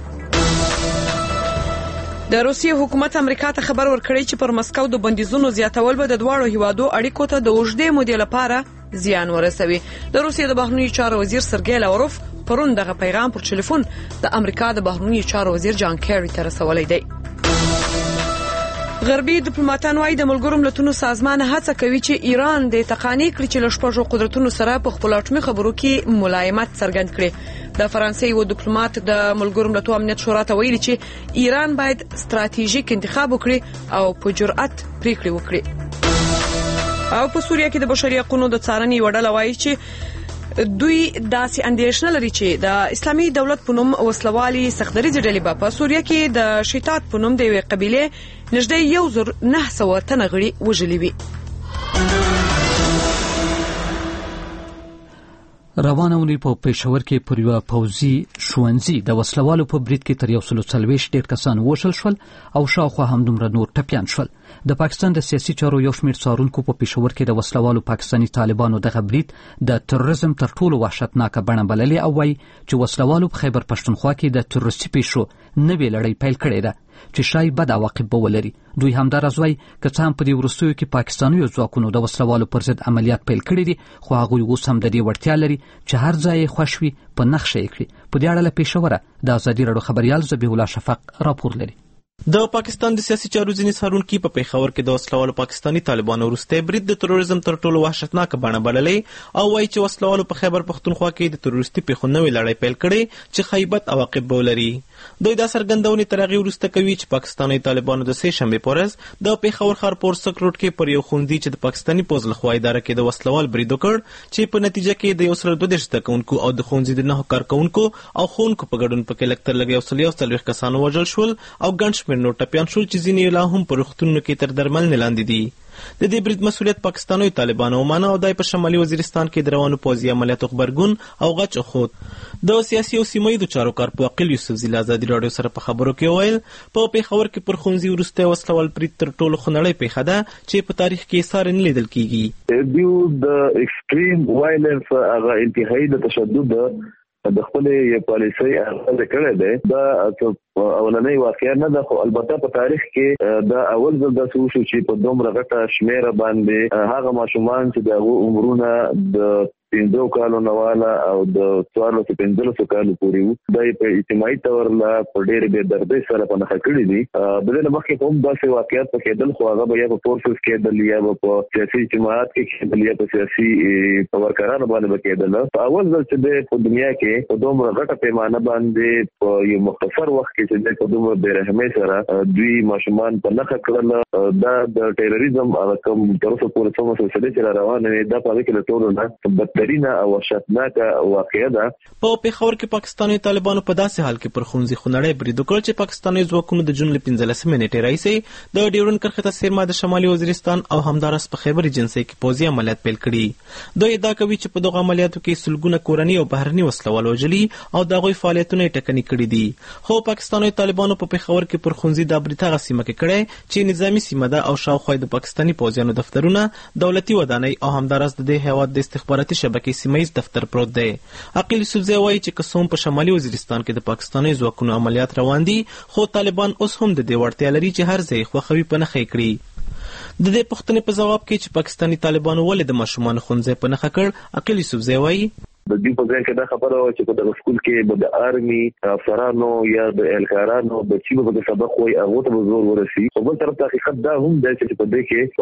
د روسیې حکومت امریکا ته خبر ورکړی چې پر مسکو د بندیزونو زیاتول به د دواړو هیوادو اړیکو ته د اوږدې مودې لپاره زیان ورسوي. د روسیې د بهرنیو چارو وزیر سرګی لاوروف پرون دغه پیغام پر ټلیفون د امریکا د بهرنیو چارو وزیر جان کیری ته رسولی دی. غربي ډیپلوماټان وايي د ملګرو ملتونو سازمان هڅه کوي چې ایران د تقانی کړي چې له شپږو قدرتونو سره په خپل اټومي خبرو کې ملایمت څرګند کړي. د فرانسې یو ډیپلوماټ د ملګرو ملتونو امنیت شورا ته ویلي چې ایران باید ستراتیژیک انتخاب وکړي او په جرأت پریکړې وکړي. او په سوریه کې د بشري حقوقو د څارنې وړاندې وایي چې دوی داسې اندېښنه لري چې د اسلامي دولت په نوم وسلوالي سختدریځ ډلې په سوریه کې د شیطات په نوم د یوې قبیلې نږدې 1900 تنه غړي وژلي وي. روانه ونی په پېښور کې پر یو پوځي ښوونځي د وسلوالو په برید کې تر 140 ډېر کسان وژل شول او شاوخوا هم دومره نور ټپیان شول. د پاکستان د سیاسي چارو یو شمېر څارونکو په پېښور کې د وسلوالو پاکستاني طالبانو دغه برید د تروریزم تر ټولو وحشتناکه بڼه بللې او وایي چې وسلوالو په خیبر پښتونخوا کې د تروریستي پیښو نوې لړۍ پیل کړې ده چې شاید بد عواقب به ولري. دوی همداراز وایي که څه هم په دې وروستیو کې پاکستانیو ځواکونو د وسلوالو پر ضد عملیات پیل کړي دي خو هغوی اوس هم د دې وړتیا لري چې هر ځای یې خوښ وي په نښه یې کړي. په دې اړه له پېښوره د ازادي راډیو خبریال ذبیح الله شفق راپور لري. د پاکستان د سیاسي چارو ځینې څارونکي په پېښور کې د وسلوالو پاکستاني طالبانو وروستی برید د تروریزم تر ټولو وحشتناکه بڼه بللې او وایي چې وسلوالو په خیبر پښتونخوا کې د تروریستي پیښو نوې لړۍ پیل کړې چې خیبت عواقب به ولري. دوی دا څرګندونې تر هغې وروسته کوي چې پاکستاني طالبانو د 3 شنبې په ورځ د پېښور ښار په ورسک روډ کې پر یو ښوونځي چې د پاکستاني پوځ لخوا اداره کېده وسلوال برید وکړ چې په نتیجه کې د 132 زده کوونکو او د ښوونځي د 9 کارکوونکو او ښوونکو په ګډون پکې لږ تر لږه 140 کسانو وژل شول او ګڼ شمېر نور ټپیان شول چې ځینې لا هم په روغتونونو کې تر درملنې لاندې دي. د دې برید مسؤلیت پاکستاني طالبانو ومانه او دای په شمالي وزیرستان کې د روانو پوځي عملیاتو خبرګون او غچ خود د سیاسي او سیمه ییزو چارو کارپو عقیل یوسفزي له ازادي راډیو سره په خبرو کې وویل په پېښور کې پر ښوونځي وروستی وسلوال برید تر ټولو خونړۍ پیښه ده چې په تاریخ کې ساری نه لیدل کیږي. دیو د ایکسټریم وایلنس هغه انتهایی د تشدد د خپل یو پالیسي هغه کړی دی دا اولنۍ واقعیا نه ده خو البته په تاریخ کې دا اول ځل د سوشو چې په دومره غټه شمیره باندې هغه ماشومان چې د عمرونه د 15 کالو نواله او د 14-15 کالو پورې وو د په اجتماعي تور لا په ډېر به دردې سره په نخښه کړی دي. د دې مخکې کوم داسې واقعیت په کېدل خو هغه به یا په فورسز کې د لیا په سیاسي اجتماعات کې د لیا په سیاسي پورکارانو باندې کېدل. په اول ځل چې په دنیا کې په دومره غټه پیمانه باندې په یو مختصر وخت کې چې په دومره بیرحمۍ سره دوی ماشومان په نخښه کړل دا د ټیرریزم هغه کوم تر اوسه پورې څومره سلسله چې روانه ده دا په کې له ټولو نه بدترینه او وحشتناکه واقعه ده. په پیښور کې پاکستاني طالبانو په داسې حال کې پر ښوونځي خونړی برید وکړ چې پاکستاني ځواکونو د جون له 15 نیټې راهیسې د ډیورنډ کرښې ته سیرما د شمالي وزیرستان او همداراز په خیبر ایجنسۍ کې پوځي عملیات پیل کړي. دوی ادعا کوي چې په دغه عملیاتو کې سلګونه کورني او بهرني وسلوال وژلي او د هغوی فعالیتونه یې ټکني کړي دي. خو پاکستاني طالبانو په پیښور کې پر ښوونځي دا برید هغه سیمه کې کړی چې نظامي سیمه ده او شاوخوا د پاکستاني پوځیانو دفترونه، دولتي ودانۍ او همداراز د دې هیواد د استخباراتي شبکې سیمه ییز دفتر پروت دی. عقیل یوسفزی وایي چې که څه هم په شمالي وزیرستان کې د پاکستاني ځواکونو عملیات روان دي، خو طالبان اوس هم د دې وړتیا لري چې هر ځای خوښوي په نښه کړي. د دې پوښتنې په ځواب کې چې پاکستاني طالبانو ولې د ماشومانو ښوونځی په نښه کړ، عقیل یوسفزی وایي د دې په ځای کې دا خبره و چې په دغه سکول کې د آرمي افسرانو یا د اهلکارانو د چیبو په سبق وایي هغه ته زور ورسي. په بل طرف حقیقت دا هم دی چې په دې کې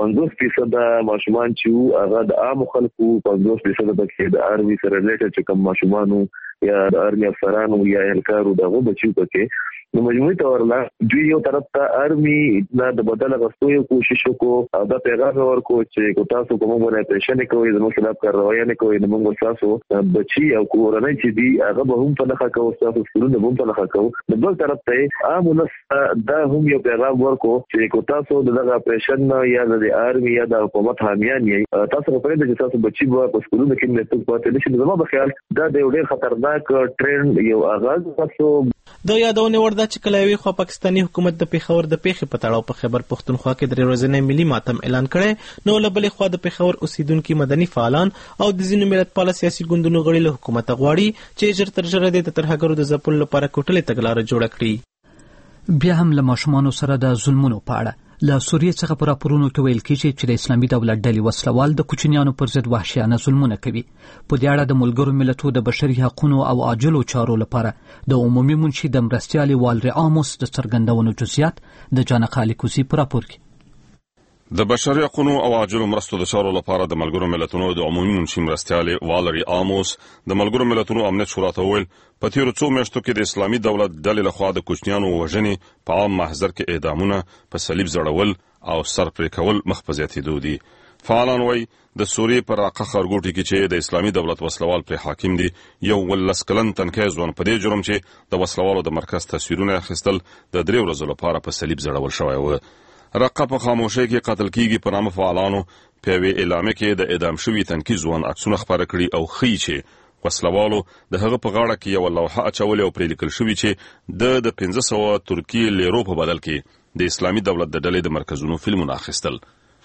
50% ماشومان چې هغه د عام خلکو 50% د آرمي سره ریلیټډ چې کوم ماشومان یا د آرمي افسرانو یا اهلکارو دغه بچو پکې نو مجموعي تور لا دوی یو طرف ته آرمي د بدل غوښتو یو کوشش وکړو او دا پیغام ورکو چې کو تاسو کومه باندې پېښنه کوي زموږ خلاف کاروایی نه کوي نو موږ تاسو بچي او کورنۍ چې دی هغه به هم په لخوا کوو تاسو سکولونه به هم په لخوا کوو. د بل طرف ته عام ولس دا هم یو پیغام ورکو چې کو تاسو دغه پېښنه یا د آرمي یا د حکومت حامیان یې تاسو په دې چې تاسو بچي به سکولونه کې نه تاسو پاتې نشي. زما په خیال دا د ډېر خطرناک ټرند یو آغاز تاسو د یادونه ورده چې کله یوې خوا پاکستاني حکومت د پیښور د پیښې په تړاو په خیبر پښتونخوا کې 3 ورځنی ملي ماتم اعلان کړی، نو له بلې خوا د پیښور اوسیدونکو مدني فعالان او د ځینو ملتپال سیاسي ګوندونو غړي له حکومت غواړي چې ژر تر ژره د ترهګرو د ځپلو لپاره کوټلې تګلاره جوړه کړي. بیا هم له ماشومانو سره د ظلمونو په اړه له سوریې څخه په راپورونو کې ویل کېږي چې د اسلامي دولت ډلې وسلوال د کوچنیانو پر ضد وحشیانه ظلمونه کوي. په دې اړه د ملګرو ملتونو د بشري حقوقو او عاجلو چارو لپاره د عمومي منشي د مرستیال والری آموس د څرګندونو جزئیات د جانقه لیکوسی په راپور کې د بشري حقوقو او عاجلو مرستو د چارو لپاره د ملګرو ملتونو د عمومي منشي مرستیال والری آموس د ملګرو ملتونو امنیت شورا ته ویل په تیرو څو میاشتو کې د اسلامي دولت ډلې لخوا د کوچنیانو وژنې په عام محضر کې اعدامونه په صلیب زړول او سر پرې کول مخ په زیاتېدو دي. فعالان وایي د سوریې پر راقه ښارګوټي کې چې د اسلامي دولت وسلوال پر حاکم دي یو ولس کلن تنکي ځوان په دې جرم چې د وسلوالو د مرکز تصویرونه اخیستل د 3 ورځې لپاره په صلیب زړول شوی و. راقه په خاموشۍ کې قتل کیږي په نامه فعالانو په وی اعلان کې د اعدام شوی تنکي ځوان عکسونه خبره کړي او خي چې وسلوالو د هغه په غاړه کې یو لوحه اچولې او پرې لیکل شوی چې د 1500 ترکی لیرو په بدل کې د اسلامي دولت د ډلې د مرکزونو فلمونه اخیستل.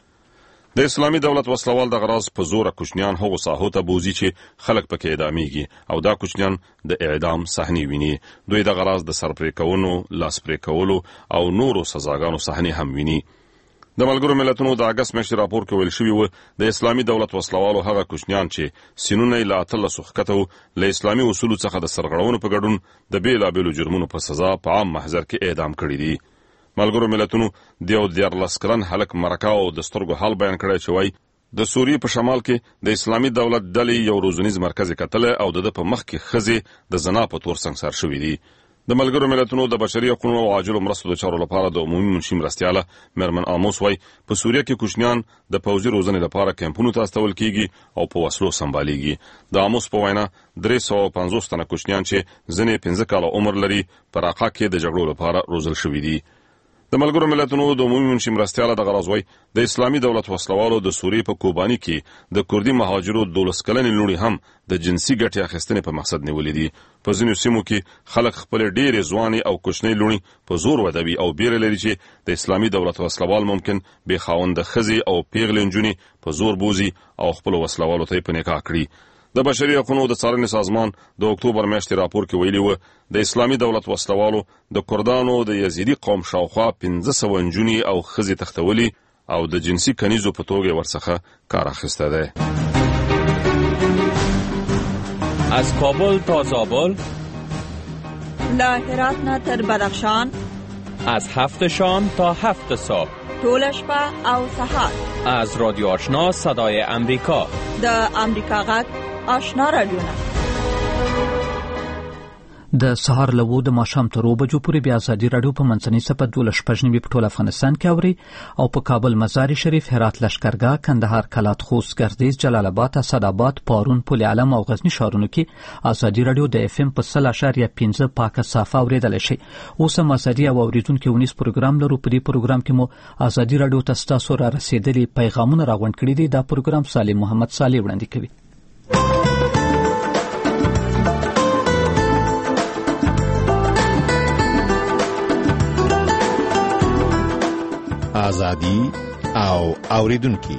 د اسلامي دولت وسلوال د غراض په زور کوچنیان هغو ساحو ته بوزي چې خلک پکې اعداميږي او دا کوچنیان د اعدام صحنې ویني. دوی د غراض د سر پرې کولو، لاس پرې کولو او نورو سزاګانو صحنې هم ویني. د ملګرو ملتونو د اگست میاشتې راپور کې ویل شوی و د اسلامي دولت وسلوالو هغه کوچنیان چې سینونه لا تل سخکته له اسلامي اصولو څخه د سرغړونو په ګډون د بیلابیلو جرمونو په سزا په عام محضر کې اعدام کړي دي. ملګرو ملتونو د 14 کلن هلک مرکه او د سترګو حال بیان کړی چې وایي د سوریې په شمال کې د اسلامي دولت ډلې یو روزنیز مرکز کتل او د په مخ کې خزي د زنا په تور سنگسار شوې دي. د ملګرو ملتونو د بشري حقوقو او عاجلو مرستو د چارو لپاره د عمومي منشي مرستیاله مرمن آموس وایي په سوریه کې کوچنیان د پوځي روزنې لپاره کمپونو ته استول کیږي او په وسلو سمباليږي. د آموس په وینا 350 تنه کوچنیان چې ځنې 15 کاله عمر لري په راقه کې د جګړو لپاره روزل شوي دي. د ملګرو ملتونو د عمومي منشي مرستیاله د غراض وایي د اسلامي دولت وسلوالو د سوریې په کوبانی کې د کوردي مهاجرو 12 کلنې لونی هم د جنسي ګټې اخیستنې په مقصد نیولې دي. په ځینو سیمو کې خلک خپل ډېرې ځواني او کوچنۍ لونی په زور ودوي او بیره لري چې د اسلامي دولت وسلوال ممکن به خاوند خزي او پیغلې نجونې په زور بوزي او خپل وسلوالو ته په نکاح کړي. د بشري حقوقو د څارنې سازمان د اکتوبر میاشتې راپور کې ویلي و د اسلامي دولت وسلوالو د کردانو د یزیدي قوم شاوخوا 1500 نجونې او خزي تختولي او د جنسي کنیزو په توګه ورڅخه کار اخیسته ده. از کابل تا زابل، له هرات نه تر بدخشان، از 7 شام تا 7 صبح، ټول شپه او سهار، از رادیو آشنا صدای امریکا، د امریکا غږ آشنا رادیو نه. د سهار له 9 د ماښام تر 2 بجو پورې بیا ازادي رادیو په منځنۍ څپه 12 په ټول افغانستان کې اوري او په کابل، مزار شریف، هرات، لشکرګاه، کندهار، کلات، خوست، ګردیز، جلال آباد، اسداباد، پارون، پل علم او غزنی ښارونو کې ازادي رادیو د اف ام په 100.5 پاکه صافه اوریدل شي. اوس هم ازادي او اوریدونکو ونیس پروګرام لرو. په دې پروګرام کې مو ازادي رادیو ته تاسو را رسیدلي پیغامونه راغونډ کړي دي. دا پروګرام سالم محمد صالح وړاندې کوي. ازادي او اوریدونکو.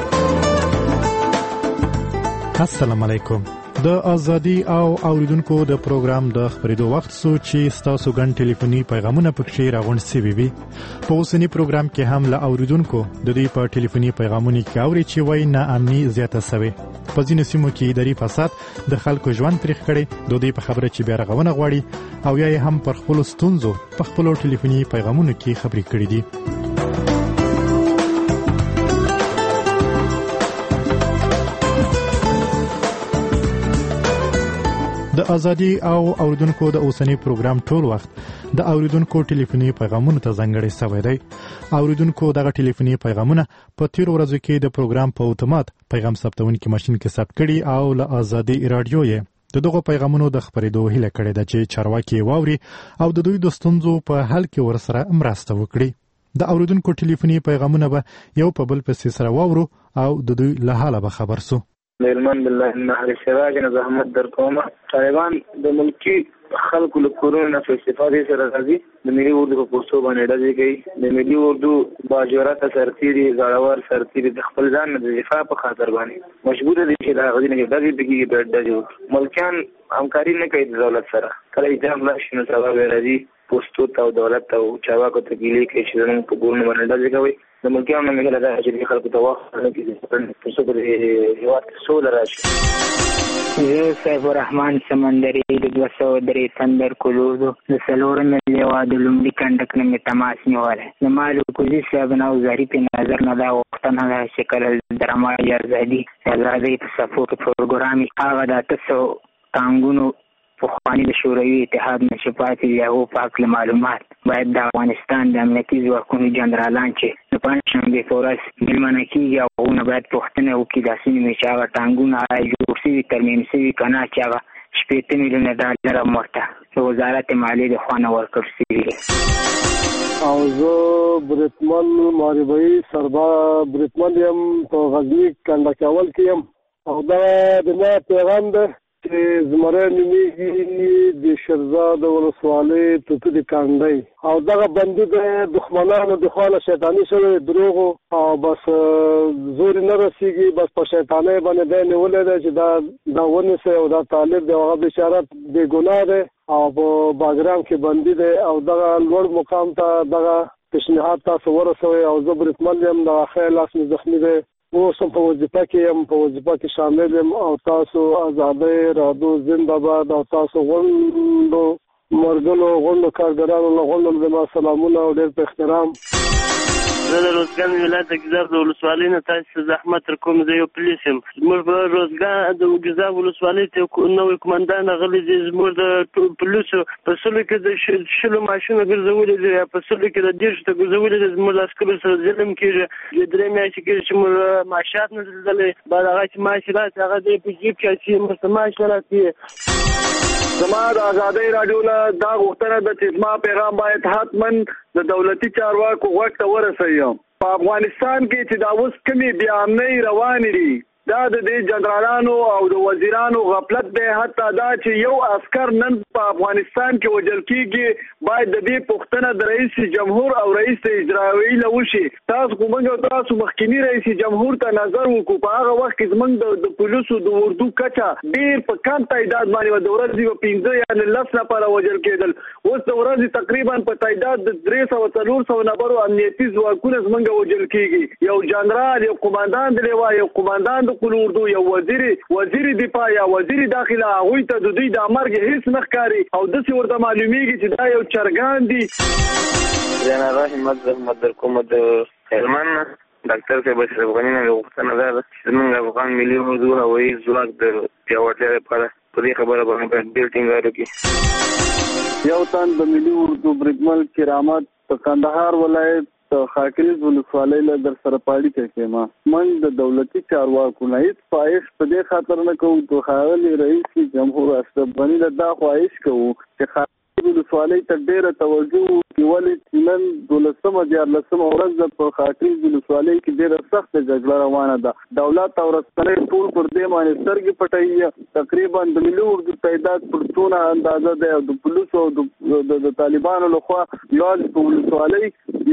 السلام علیکم. د ازادي او اوریدونکو د پروګرام د خبرېدو وخت سو چې تاسو ګڼ ټلیفوني پیغامونه پکې راغونډ شوي وي. په اوسنی پروګرام کې هم له اوریدونکو د دې په ټلیفوني پیغامونو کې اوري چې وای ناامني زیاته شوه. په ځینو سیمو کې اداري فساد د خلکو ژوند تریخ کړي. د دې په خبره چې بیا رغونه غواړي او یا هم پر خپل ستونزو په خپل ټلیفوني پیغامونو کې خبرې کړي دي. د ازادي او اوریدونکو د اوسنی پروګرام ټول وخت د اوریدونکو ټلیفوني پیغامونو ته ځانګړی شوی دی. اوریدونکو دغه ټلیفوني پیغامونه په تیر ورځو کې د پروګرام په اتومات پیغام ثبتونکو ماشين کې ثبت کړي او له ازادي رادیو یې دغه پیغامونو د خبرېدو هیله کړې ده چې چارواکي واوري او د دوی د ستونزو په حل کې ورسره مرسته وکړي. د اوریدونکو ټلیفوني پیغامونه به یو په بل پسې سره واورو او د دوی له حاله به خبر سو. مهربان بالله نهر سراج نه زحمت در کومه. طالبان د ملکی خلکو له کورونه په استفاده سره راځي. د ملي اردو په پوسټو باندې ډزې کوي. د ملي اردو باجوړه سرتيري زړور سرتيري د خپل ځان د دفاع په خاطر باندې مجبور دي چې دا غوډه نه ډزې بګي ډزې ملکان همکاري نه کوي د دولت سره. کله اجازه لاشي نو سبب راځي پوسټو ته دولت او چاواکو ته ګیلې کوي چې زموږ په کورونه باندې ډزې کوي. د ملکانو نه مګل دا چې خلکو ته وخت نه کیږي په څو په هیواد کې سول راشي. زه سیف الرحمن سمندري د 203 تندر کلوزو د سلورم لیوا د لومړي کندک نه تماس نیولای. د مالو کوزي صاحب نو زاری په نظر نه دا وختونه د شکل درما ازادي په صفو کې پروګرامي هغه د تاسو تانګونو په خواني د شوروي اتحاد نشپاتي یو پاک معلومات باید د افغانستان د امنیتي ځواکونو جنرالان چې د پنځشنبه فورس ملمنه کیږي او نه باید پوښتنه وکړي د سینې میچا ټانګونه جوړ شوي ترمیم شوي کنه چې هغه 8 میلیونه ډالر مرته د وزارت مالیې د خوانه ورکړل شوي. او زه برتمن ماربای سربا برتمن یم په غزنی کندکاول کې یم او دا د ما پیغام ده چې زمره نیمیږي د شرزاد ولسوالۍ توتو د کاندای او دغه بندي د دښمنانو د خاله شیطانی سره دروغ او بس زور نه رسیږي. بس په شیطانۍ باندې د نیولې ده چې دا ونه سه او دا طالب د هغه بشاره د ګناه ده او په باګرام کې بندي ده او دغه لوړ مقام ته دغه پیشنهاد تاسو ورسوي او زه برتمن یم د خیر لاس مې زخمی ده. اوس په وظیفه کې یم په وظیفه کې شامل یم او تاسو ازادي رادیو زنده‌باد او تاسو غونډو مرګلو غونډو کارګرانو له غونډو د سلامونه او ډېر په احترام. زه د روزګان ولایت د ګیزاب د ولسوالۍ نه تاسو زحمت کوم د یو پولیس یم. موږ په روزګان د ګیزاب ولسوالۍ ته نوې کمانډان غلي دي. موږ د پولیسو په سلو کې د شلو ماشینو ګرځولې دي په سلو کې د دیش ته ګرځولې دي. موږ لاسکرو سره ظلم کیږي. د درې میاشتې کې چې موږ معاشات نه دلې بعد هغه چې معاشات هغه د پولیس کې چې معاشات زما د ازادي رادیو نه دا غوښتنه ده چې زما پیغام باید حتما د دولتي چارواکو غوږ ته ورسوي. په افغانستان کې چې دا اوس کومې بې امنۍ روانې دي دا د دې جنرالانو او د وزیرانو غفلت دی. حتی دا چې یو عسكر نن په افغانستان کې وژل کیږي باید د دې پوښتنه د رئیس جمهور او رئیس اجرایي له وشي. تاسو کومه تاسو مخکینی رئیس جمهور ته نظر وکړو. په هغه وخت کې زمونږ د پولیسو د اردو کچا ډیر په کم تعداد باندې د ورځې په 15 یا 10 نفر وژل کېدل. اوس د ورځې تقریبا په تعداد د 300-400 نفرو امنیتي ځواکونه زمونږ وژل کیږي. یو جنرال، یو قوماندان د لوا، یو قوماندان اردو، یو وزیر دفاع یا وزیر داخله هغه ته د دوی د مرګ هیڅ نخکاری او د څه ورته معلومیږي چې دا یو چرګان دي. جناب محمد در کوم د هلمند ډاکټر صاحب اشرف غنی نه غوښتنه ده چې موږ افغان ملي اردو هوایي ځواک د پیاوړتیا لپاره په دې خبره باندې ډېر ټینګار وکړي. یو تن د ملي اردو بریدمن کرامت په کندهار ولایت خاکریز ولسوالۍ له در سره پاړی کې ما من د دولتي چارواکو نه هیڅ خواهش په دې خاطر نه کوو ته ښاغلي رئیس جمهور اشرف غني له دا خواهش کوو چې ولسوالۍ ته ډېره توجه وکړي ولې چې نن 12 ورځ په خاکریز ولسوالۍ کې ډېره سخته جګړه روانه ده. دولت او رسنۍ ټول پر دې باندې سترګې پټوي. تقریبا د ملي اردو تعداد پر څونه اندازه ده او د پولیسو او د طالبانو لخوا یوازې په ولسوالۍ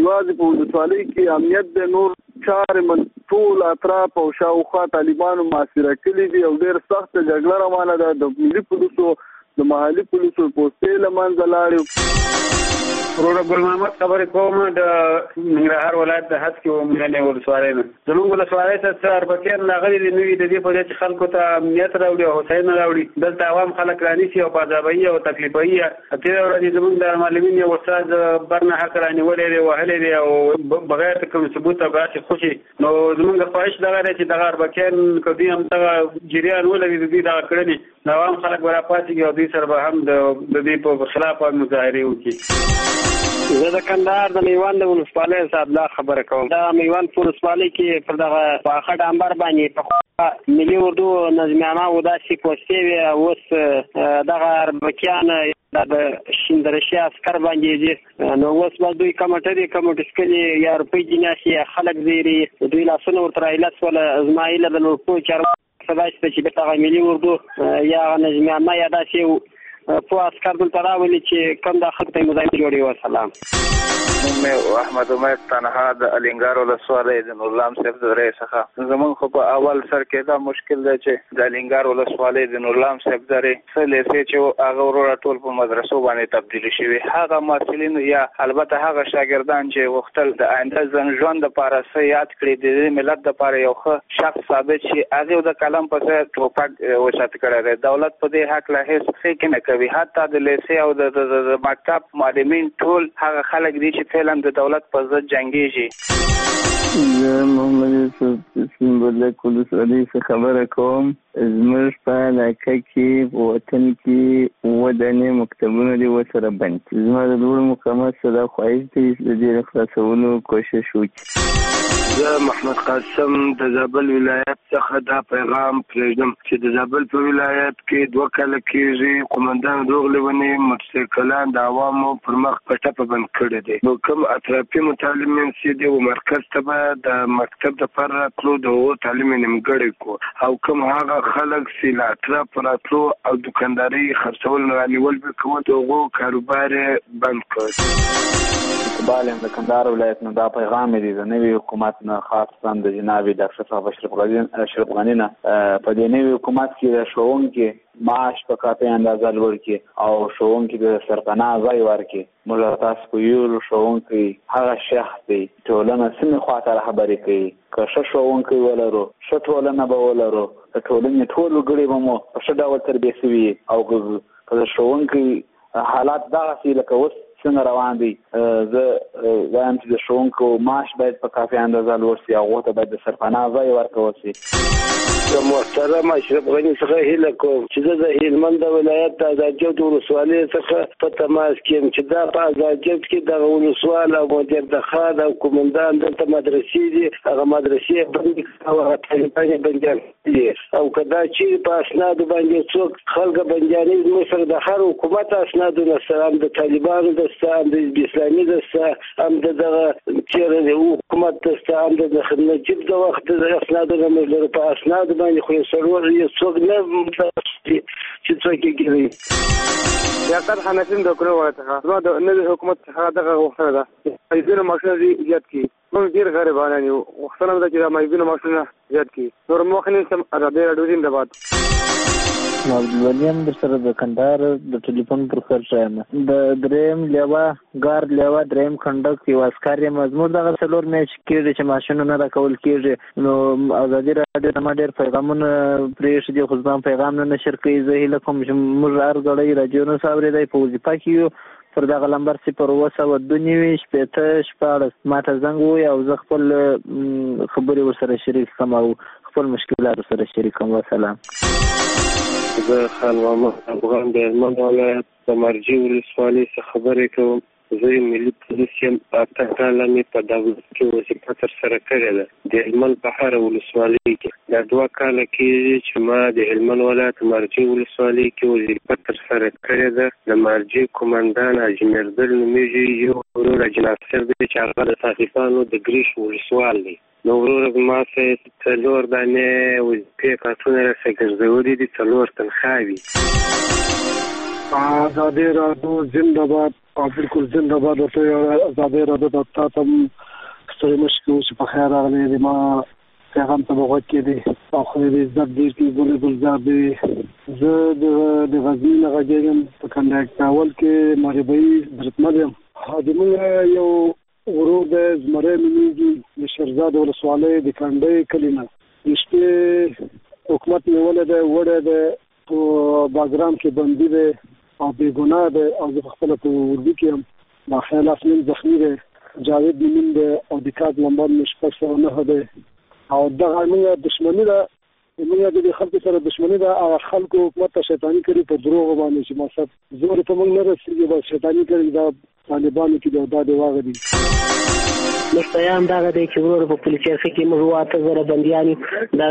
کې امنیت د نور چارې من ټول اطراف او شاوخوا طالبانو محاصره کړي دي او ډېر سخته جګړه روانه ده. د ملي پولیسو د محلي پولیسو پوستې له منځه لاړې. وروره ګل محمد خبرې کوم د ننګرهار ولایت د حد کې ومننې ولسوالۍ نه. زموږ ولسوالۍ ته څه اربکیان راغلي دي نوي د دې په وجه چې خلکو ته امنیت راوړي او هوساینه راوړي. دلته عوام خلک رانیسي او په عذابوي او تکلیفوي. تېره ورځ زموږ د معلمین یو استاد برنه حق رانیولی دی وهلی دی او بغیر د کوم ثبوت او داسې خوشي. نو زموږ د خواهش دغه دی چې دغه اربکیان که دوی هم دغه جریان ولري د دوی دغه کړنې د عوام خلک به راپاڅېږي او دوی سره به هم د دې په خلاف مظاهرې وکړي. زه د کندهار د میوند د ولسوالۍ صاحب لا خبره کوم. دا میوند په ولسوالۍ کې پر دغه پاخه ډامبر باندې په ملي اردو نظمیانه او داسې پوستې وي. اوس دغه اربکیان د شیندرشي عسکر باندې دي. نو اوس به دوی کمټري کمټسکلي یا روپۍ جناسي خلک زیري دوی لاسونه ورته رایلس ولا ازمایله د لوکو چارو سباشته چې دغه ملي اردو یا نظمیانه یا داسې په عسكر دلته راولي چې کوم د خلک ته مزاحم جوړي. وسلام. مې احمد عمر تنها د الینګار ولسوالۍ د نورلام صاحب د رئیس څخه زمون خو په اول سر کې دا مشکل دی چې د الینګار ولسوالۍ د نورلام صاحب درې سلیسې چې هغه ورو ټول په مدرسو باندې تبدیل شوي. هغه مسلین یا البته هغه شاګردان چې وختل د آینده ژوند لپاره یاد کړي د ملت لپاره یو ښه شخص ثابت شي هغه د کلم په څیر ټوپک وسات کړی دی. دولت په دې حق له هیڅ څه نه کوي. حتی د لیسې او د مکتب معلمین ټول هغه خلک دي چې فعلا د دولت په ضد جنګیږي. زه محمد یوسف سیمبولک ولسوالۍ څخه خبره کوم. زموږ په علاقه کې په وطن کې ودانې مکتبونه دي ورسره بند. زما د لوړ مقامات سره خواهش دی چې د دې خلاصولو کوشش وکړي. زه محمد قاسم د زابل ولایت څخه دا پیغام پرېږدم چې د زابل په ولایت کې 2 کاله کېږي قومندان روغلې ونې موټرسایکلان د عوامو پر مخ په ټپه بند کړی دی. نو کوم اطرافي متعلمین چې دی و مرکز ته به د مکتب دپاره راتلو د هغو تعلیم یې نیمګړی کړو او کوم هغه خلک چې له اطراف راتلو او دوکاندارۍ خرڅول رانیول به کول د هغو کاروبار یې بند کړ. اقبال د کندهار ولایت نه دا پیغام دی د نوي حکومت نه خاصه د جناب ډاکټر صاحب اشرف غني نه په دې نوي حکومت کې د ښوونکي معاش په کافي اندازه لوړ کړي او ښوونکي د سرپناه ځای ورکړي. موږ تاسو په یو ښوونکي هغه شخص دی ټولنه سمې خواته رهبري کوي. که ښه ښوونکی ولرو ښه ټولنه به ولرو د ټولنې ټول وګړي به مو په ښه ډول تربیه شوي او که د ښوونکي حالات دغسې لکه اوس څنګه روان دي. زه وایم چې د ښوونکو معاش باید په کافي اندازه لوړ شي هغو ته باید د سرپناه ځای ورکول شي. د محترم اشرف غني څخه هیله کوم چې زه د هلمند ولایت د ازادجوت ولسوالۍ څخه په تماس کې یم چې دا په ازادجوت کې دغه ولسوال او مدیر د خان او قومندان دلته مدرسې دي هغه مدرسې بندې او طالبان یې بندیان دي او که دا چیرې په اسنادو باندې څوک خلک بندیانې مصر د هر حکومت اسنادو نه سره هم د طالبانو دسته هم د اسلامي دسته هم د دغه تېره حکومت دسته هم د نجیب د وخت د اسنادو نه موږ لرو په اسنادو باندې خو یې سرور یې څوک نه چې څوک یې ګیري. لیاقت حنفي د کونړ ولایت څخه زما د نوي حکومت څخه دغه غوښتنه ده مایبینو ماشینونه زیات کړي. موږ ډېر غریبان یو غوښتنه ده چې دا مایبینو ماشینونه زیات کړي. نور مخنیو سم ازادي راډیو زنده‌باد. عبدالولیم در سره د کندهار د ټلیفون پر خرڅ یم د دریم لیوا ګارد لیوا دریم خندق یو عسکر یم. زموږ دغه څلور میاشتې کېږي چې ماشینونه راکول کېږي. نو ازادي راډیو ته ما ډېر پیغامونه پرېښي دي خو زما پیغام نه نشر کوي. زه هیله کوم چې موږ هر ځړی راډیو نه اورېدی په وظیفه کې یو پر دغه لمبر 092-14 ما ته زنګ ووایي او زه خپل خبرې ورسره شریک کړم او خپل مشکلات ورسره شریک کړم. وسلام. زه خان محمد افغان د هلمند ولایت د مرجې ولسوالۍ څخه خبرې کوم. زه ملي پولیس یم. 8 کاله مې په دولت کې وظیفه ترسره کړې ده د هلمند په هره ولسوالۍ کې. دا 2 کاله کېږي چې ما د هلمند ولایت مرجې ولسوالۍ کې وظیفه ترسره کړې ده. د مرجې قومندان حاجي میردل نومیږي. یو ورور حاجي ناصر دی چې هغه د ساقفانو د ګریش ولسوال دی. نو ورور زما څخه 4 دانې وظیفې کارتونه راڅخه ګرځولي دي، 4 تنخواوې. آزادی رادیو زنده‌باد او بالکل زنده‌باد ورته آزادی رادیو د تاسو ستړي مشکو چې په خیر راغلي دي. ما پیغام ته وغوښت کې دي او خو دې زړه دې کې ګلزار دي. زه د غزنی نه غږیږم په کنډاکټاول کې مریبای برتمن یم. حاجمه یو ورور د زمره مینیږي د شهرزاد ولسوالۍ د کنډۍ کلینا نشته. حکومت نیولې ده وړه ده په بازرام کې بندي ده او بیګناه ده او د خپل په وردی کې هم داخله اسمن زخمی ده. جاوید نیمین ده او د کارت نمبر مشپښ نه ده او دغه موږ دښمنی ده. موږ د خلکو سره دښمنی ده او خلکو حکومت ته شیطانی کوي په دروغ باندې چې مقصد زور په موږ نه رسیږي، بس شیطانی کوي. دا طالبانو کې دا د واغ دي. مستیان دغه دی چې ورور په پولیسي کې موږ 8000 بنديان دا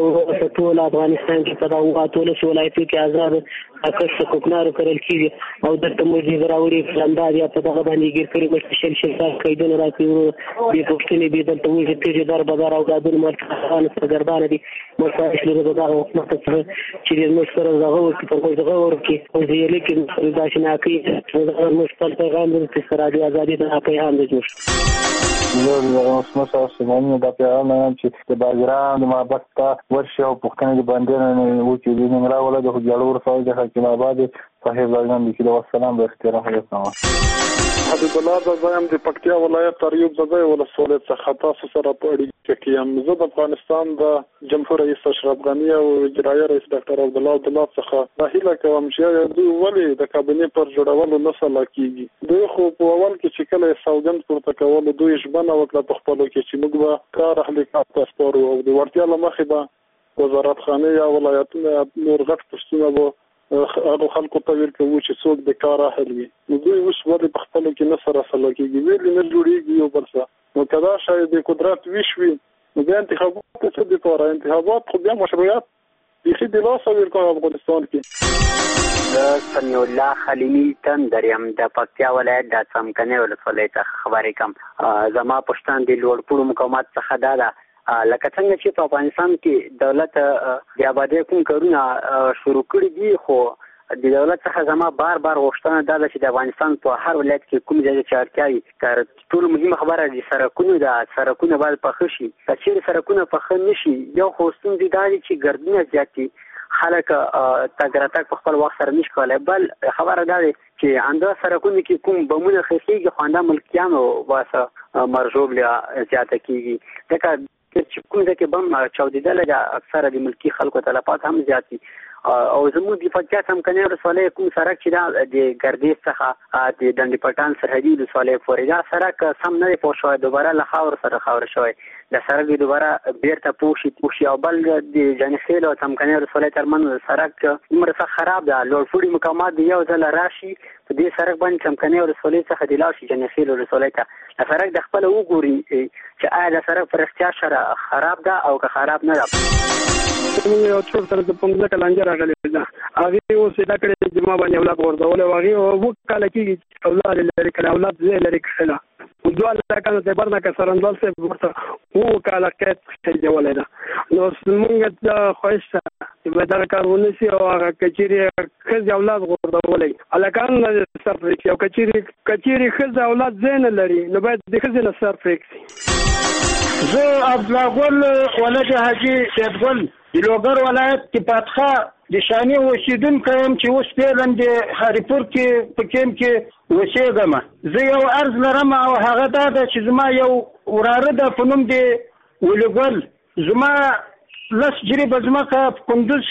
ټول افغانستان کې په دغه ټول ولایتو کې آزاد اکثر کوکنارو کړل کیږي او درته موږ راوړي فلمدار یا په دغه باندې ګیر کړی مشکل شل قیدونه راکړي. د پښتنې به دلته موږ تیږي در بازار او دادون مرکزان سرګردان دي. مستعش لري دغه حکومت چې د موږ سره دغه ورته په دغه ورکه او زه لیکم دا شنه کوي دغه مستقل پیغام د استرادي ازادي د پیغام د جوړ. زه د اوسمسه سیمانو د پیغام چې د بازران د محبت ته ورشه او پښتنې د باندې نه و چې د ننګرهار ولایت د جوړور فوج د حکیم آباد صاحب لاګان د والسلام به احترام وکړم. حبیب الله زایم د پکتیا ولایت تریوب زده ولسوالۍ څخه تاسو سره په اړیکه کې یم. زه د افغانستان د جمهور رئیس اشرف غنی او اجرایي رئیس ډاکټر عبدالله څخه هیله کوم چې دوی ولې د کابینې پر جوړولو نه سلا کیږي. دوی خو په اول کې چې کله سوګند پورته کول دوی ژبنه وکړه په خپل کې چې موږ به کار اهلي کار سپارو او د ورتیا لمخې به وزارت خانه یا ولایتونه نور غټ پښتون به هغه خلکو ته ویل کوي چې څوک د کار اهل وي. نو دوی اوس ولې په خپل کې نه سره سلا کیږي، ویل نه جوړیږي یو بل څه. نو کدا شاید د قدرت ویشوي نو بیا انتخابات څه دي تور انتخابات خو بیا مشروعیت بيخي د لاس او په افغانستان کې. د سمیع الله خلیمی تندریم د پکتیا ولایت د څمکنه ولسوالۍ څخه خبرې کوم. زما پښتون د لوړپوړو مقامات څخه دا لکه څنګه چې په افغانستان کې دولت د آبادی کوم کارونه شروع کړي دي، خو د دولت څخه زما بار غوښتنه دا ده چې د افغانستان په هر ولایت کې کوم ځای چې اړتیاوي تر ټولو مهمه خبره د سرکونه باید پخه شي. که چیرې سرکونه پخه نشي یو خو ستونزې دا دي چې ګردونه زیات دي، خلک تګ راتګ په خپل وخت سره نشي کولی. بل خبره دا ده چې انده سرکونه کې کوم بمونه خېږي خو انده ملکیانو واسه مرجوب زیاته کیږي. ځکه چې کوم ځای کې بم چاودېدل د اکثره د ملکي خلکو تلفات هم زیات دي. او زموږ د پکتیا څمکنه ولسوالۍ کوم سړک چې دا د ګردیز څخه د ډنډ پټان سرحدي ولسوالۍ پورې دا سړک سم نه دی پوه شوی، دوباره له خاور سره خاور شوی. د سړک دوباره بیرته پوښي او بل د جانخیل او څمکنه ولسوالۍ ترمنځ سړک دومره خراب ده. لوړپوړي مقامات د یو ځل راشي په دې سړک باندې څمکنه ولسوالۍ څخه د لاړ شي جانخیل ولسوالۍ ته. د سړک د خپل وګوري چې آیا د سړک پر اختیار سره خراب ده او که خراب نه ده. موږ یو څو سره د 15 کلنګ راغلی ده هغه اوس دا کړی چې ما باندې اولاد ورځول او هغه وکاله کې اولاد لري کله اولاد زه لري کله دوه لکه د برنه کسرندل څه ورته وکاله کې چې ولې ده. نو موږ د خوښه چې دا کارونه سي او هغه کچيري خځ اولاد ورځولې الکان صرف او کچيري خځ اولاد زین لري نو باید د خځ نه صرف وکړي. زه عبدالغل ولد حاجی سیدغل د لوګر ولایت کې پاتخه د شانی اوسیدونکو یم چې اوس فعلا د هریپور کې په کیم کې اوسېږم. زه یو عرض لرم او هغه دا ده چې زما یو وراره ده په نوم د ولګل زما لس جریبه ځمکه په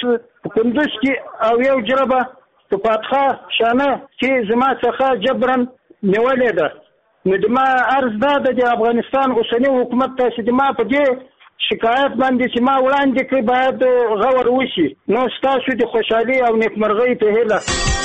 کندوز کې او یو جریبه په پاتخه شانه چې زما څخه جبرن نیولې ده. نو د ما عرض دا ده د افغانستان اوسنی حکومت ته چې د ما په دې شکایت باندې چې ما وړاندې کړی باید غور وشي. نو ستاسو د خوشحالي او نیکمرغۍ په هیله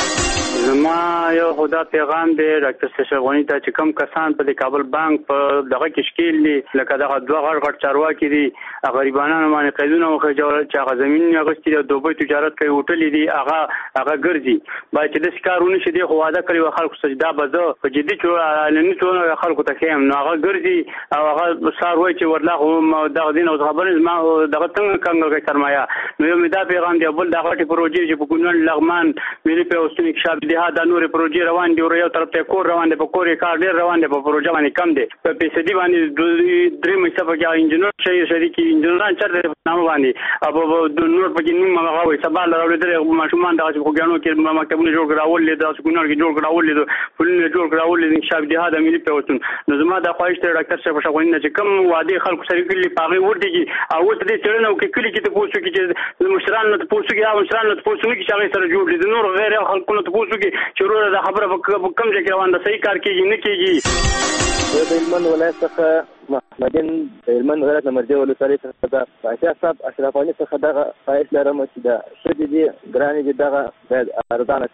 زما یو خدا پیغام دی ډاکټر اشرف غنی ته چې کم کسان په کابل بانک په دغه کې شکیل دي لکه دغه دوه غړ چارواکي دي غریبانو باندې قیدونه وخجول چې هغه زمين غوښتي د دوبۍ تجارت کوي هوټل دي هغه ګرځي باید چې د شکارونه شي دی خو واده کړی خلکو سجدا بده په جدي چلني ټول خلکو ته خیم نو هغه ګرځي او هغه سار وای چې ورلاغه دغه دین او خبرې ما دغه څنګه څنګه سرمایا نو یو دا پیغام دی بل دغه پروژې چې په ګونن لغمان ملي په اوسنی کې د نور پروژې روان دي او یو طرف ته کور روان دي په کور کار ډیر روان دي په پروژه باندې کم دي په پیسې باندې درې مې سبا کې انجنیر شریکي انجنیران چرته نام باندې او د نور په کې نیمه هغه وي سبا لرول دي ماشومان دغه په ګانو کې مکتبونه جوړ کراول دي د سکونر کې جوړ کراول دي پلونه جوړ کراول دي انشاء جهاد ملي په وتون نو زما د خواهش ته ډاکټر صاحب شغونی چې کم وادي خلکو سره کلی پاغي ورته او ته دې چرنه کې کلی کې ته پوښتنه کې چې مشران نه پوښتنه کې او مشران نه پوښتنه کې چې هغه سره جوړ دي نور غیر خلکو نه پوښتنه کې شروع د خبره کم ځای کې روان ده صحیح کار کېږي نه کېږي د هلمند ولایت څخه محمدین د هلمند ولایت مرجع ولسوالۍ څخه د پاچا صاحب اشرف غني څخه دغه خواهش لرم چې د ښځې دي ګرانې دي دغه باید ارزانه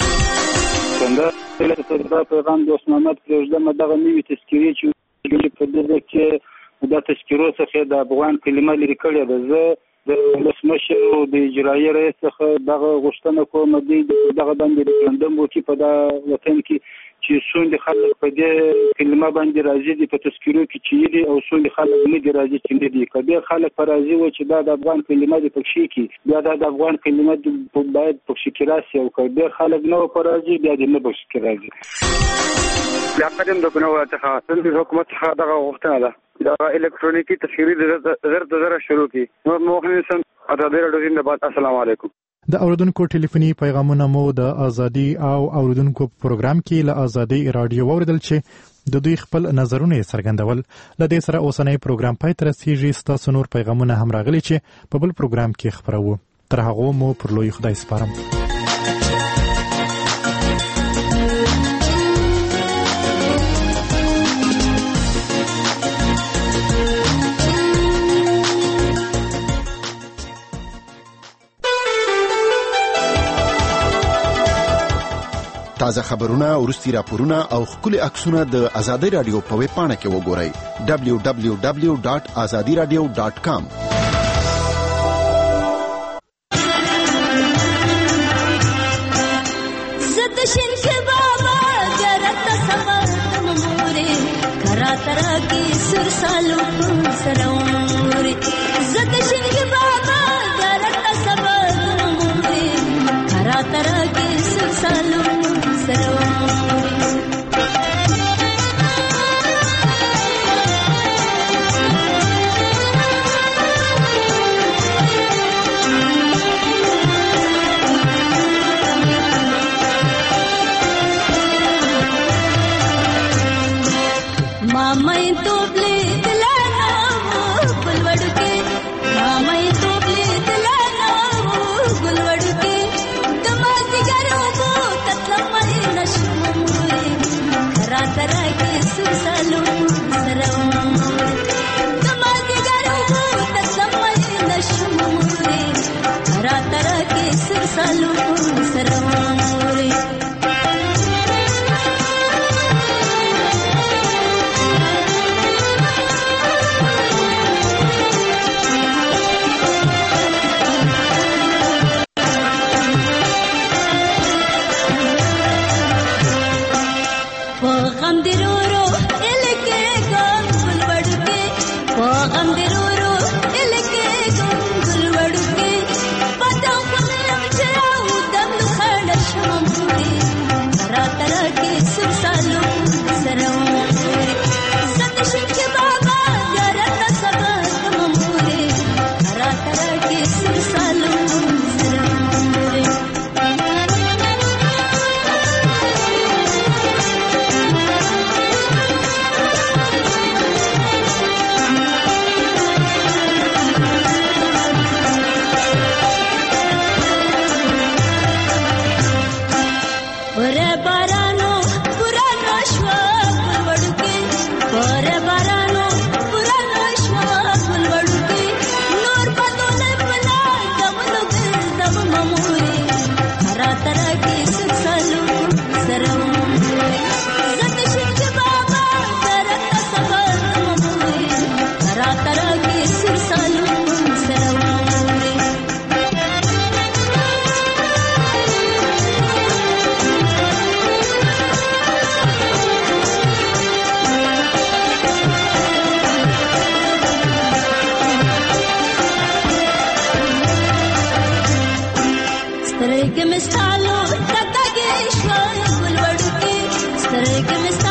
شي. څنګه دا پیغام د عثمان محمد پرېږدم دغه نوي تذکیرې چې په دغه کې د تذکیرو څخه د افغان کلمه لري کړې ده. زه د ولسمشر او د اجرایي رئیس څخه دغه غوښتنه کوم دی دغه باندې ریفرندوم وکړي په دا وطن کې چې څومره خلک په دې کلمه باندې راضي دي په تذکیرو کې چې دي او څومره خلک نه دي راضي چې نه دي. کله خلک پر راضي و چې دا د افغان کلمه د پښې کې بیا د افغان کلمه باید پښې کې راسي او کله خلک نه پر راضي بیا د نه پښې کې راضي. بیا قدم د بنو څخه د حکومت څخه دغه غوښتنه ده دا الکترونیکی تشخیص زر شروع کی نور مخنسن ازادي رادیو زنده‌باد. السلام علیکم. د اوریدونکو ټلیفوني پیغامونه مو د ازادي او اوریدونکو پروګرام کې له ازادي رادیو اوریدل چې د دوی خپل نظرونه څرګندول. لدې سره اوسنۍ پروګرام پای ته رسیږي. ستاسو نور پیغامونه هم راغلي چې په بل پروګرام کې خبرو. تر هغه مو پر لوی خدای سپارم. تازه خبرونه ورستي راپورونه او خولي عکسونه د آزادۍ رادیو په ویب پاڼه کې وګورئ www.azadiradio.com. زدشن کے بابا جرت سبا مورے کرا ترا کی سر سالو سرورے زدشن کے بابا جرت سبا مورے کرا ترا کی سر سالو ستالو تکاږي شوي ګل وړو کې سترګې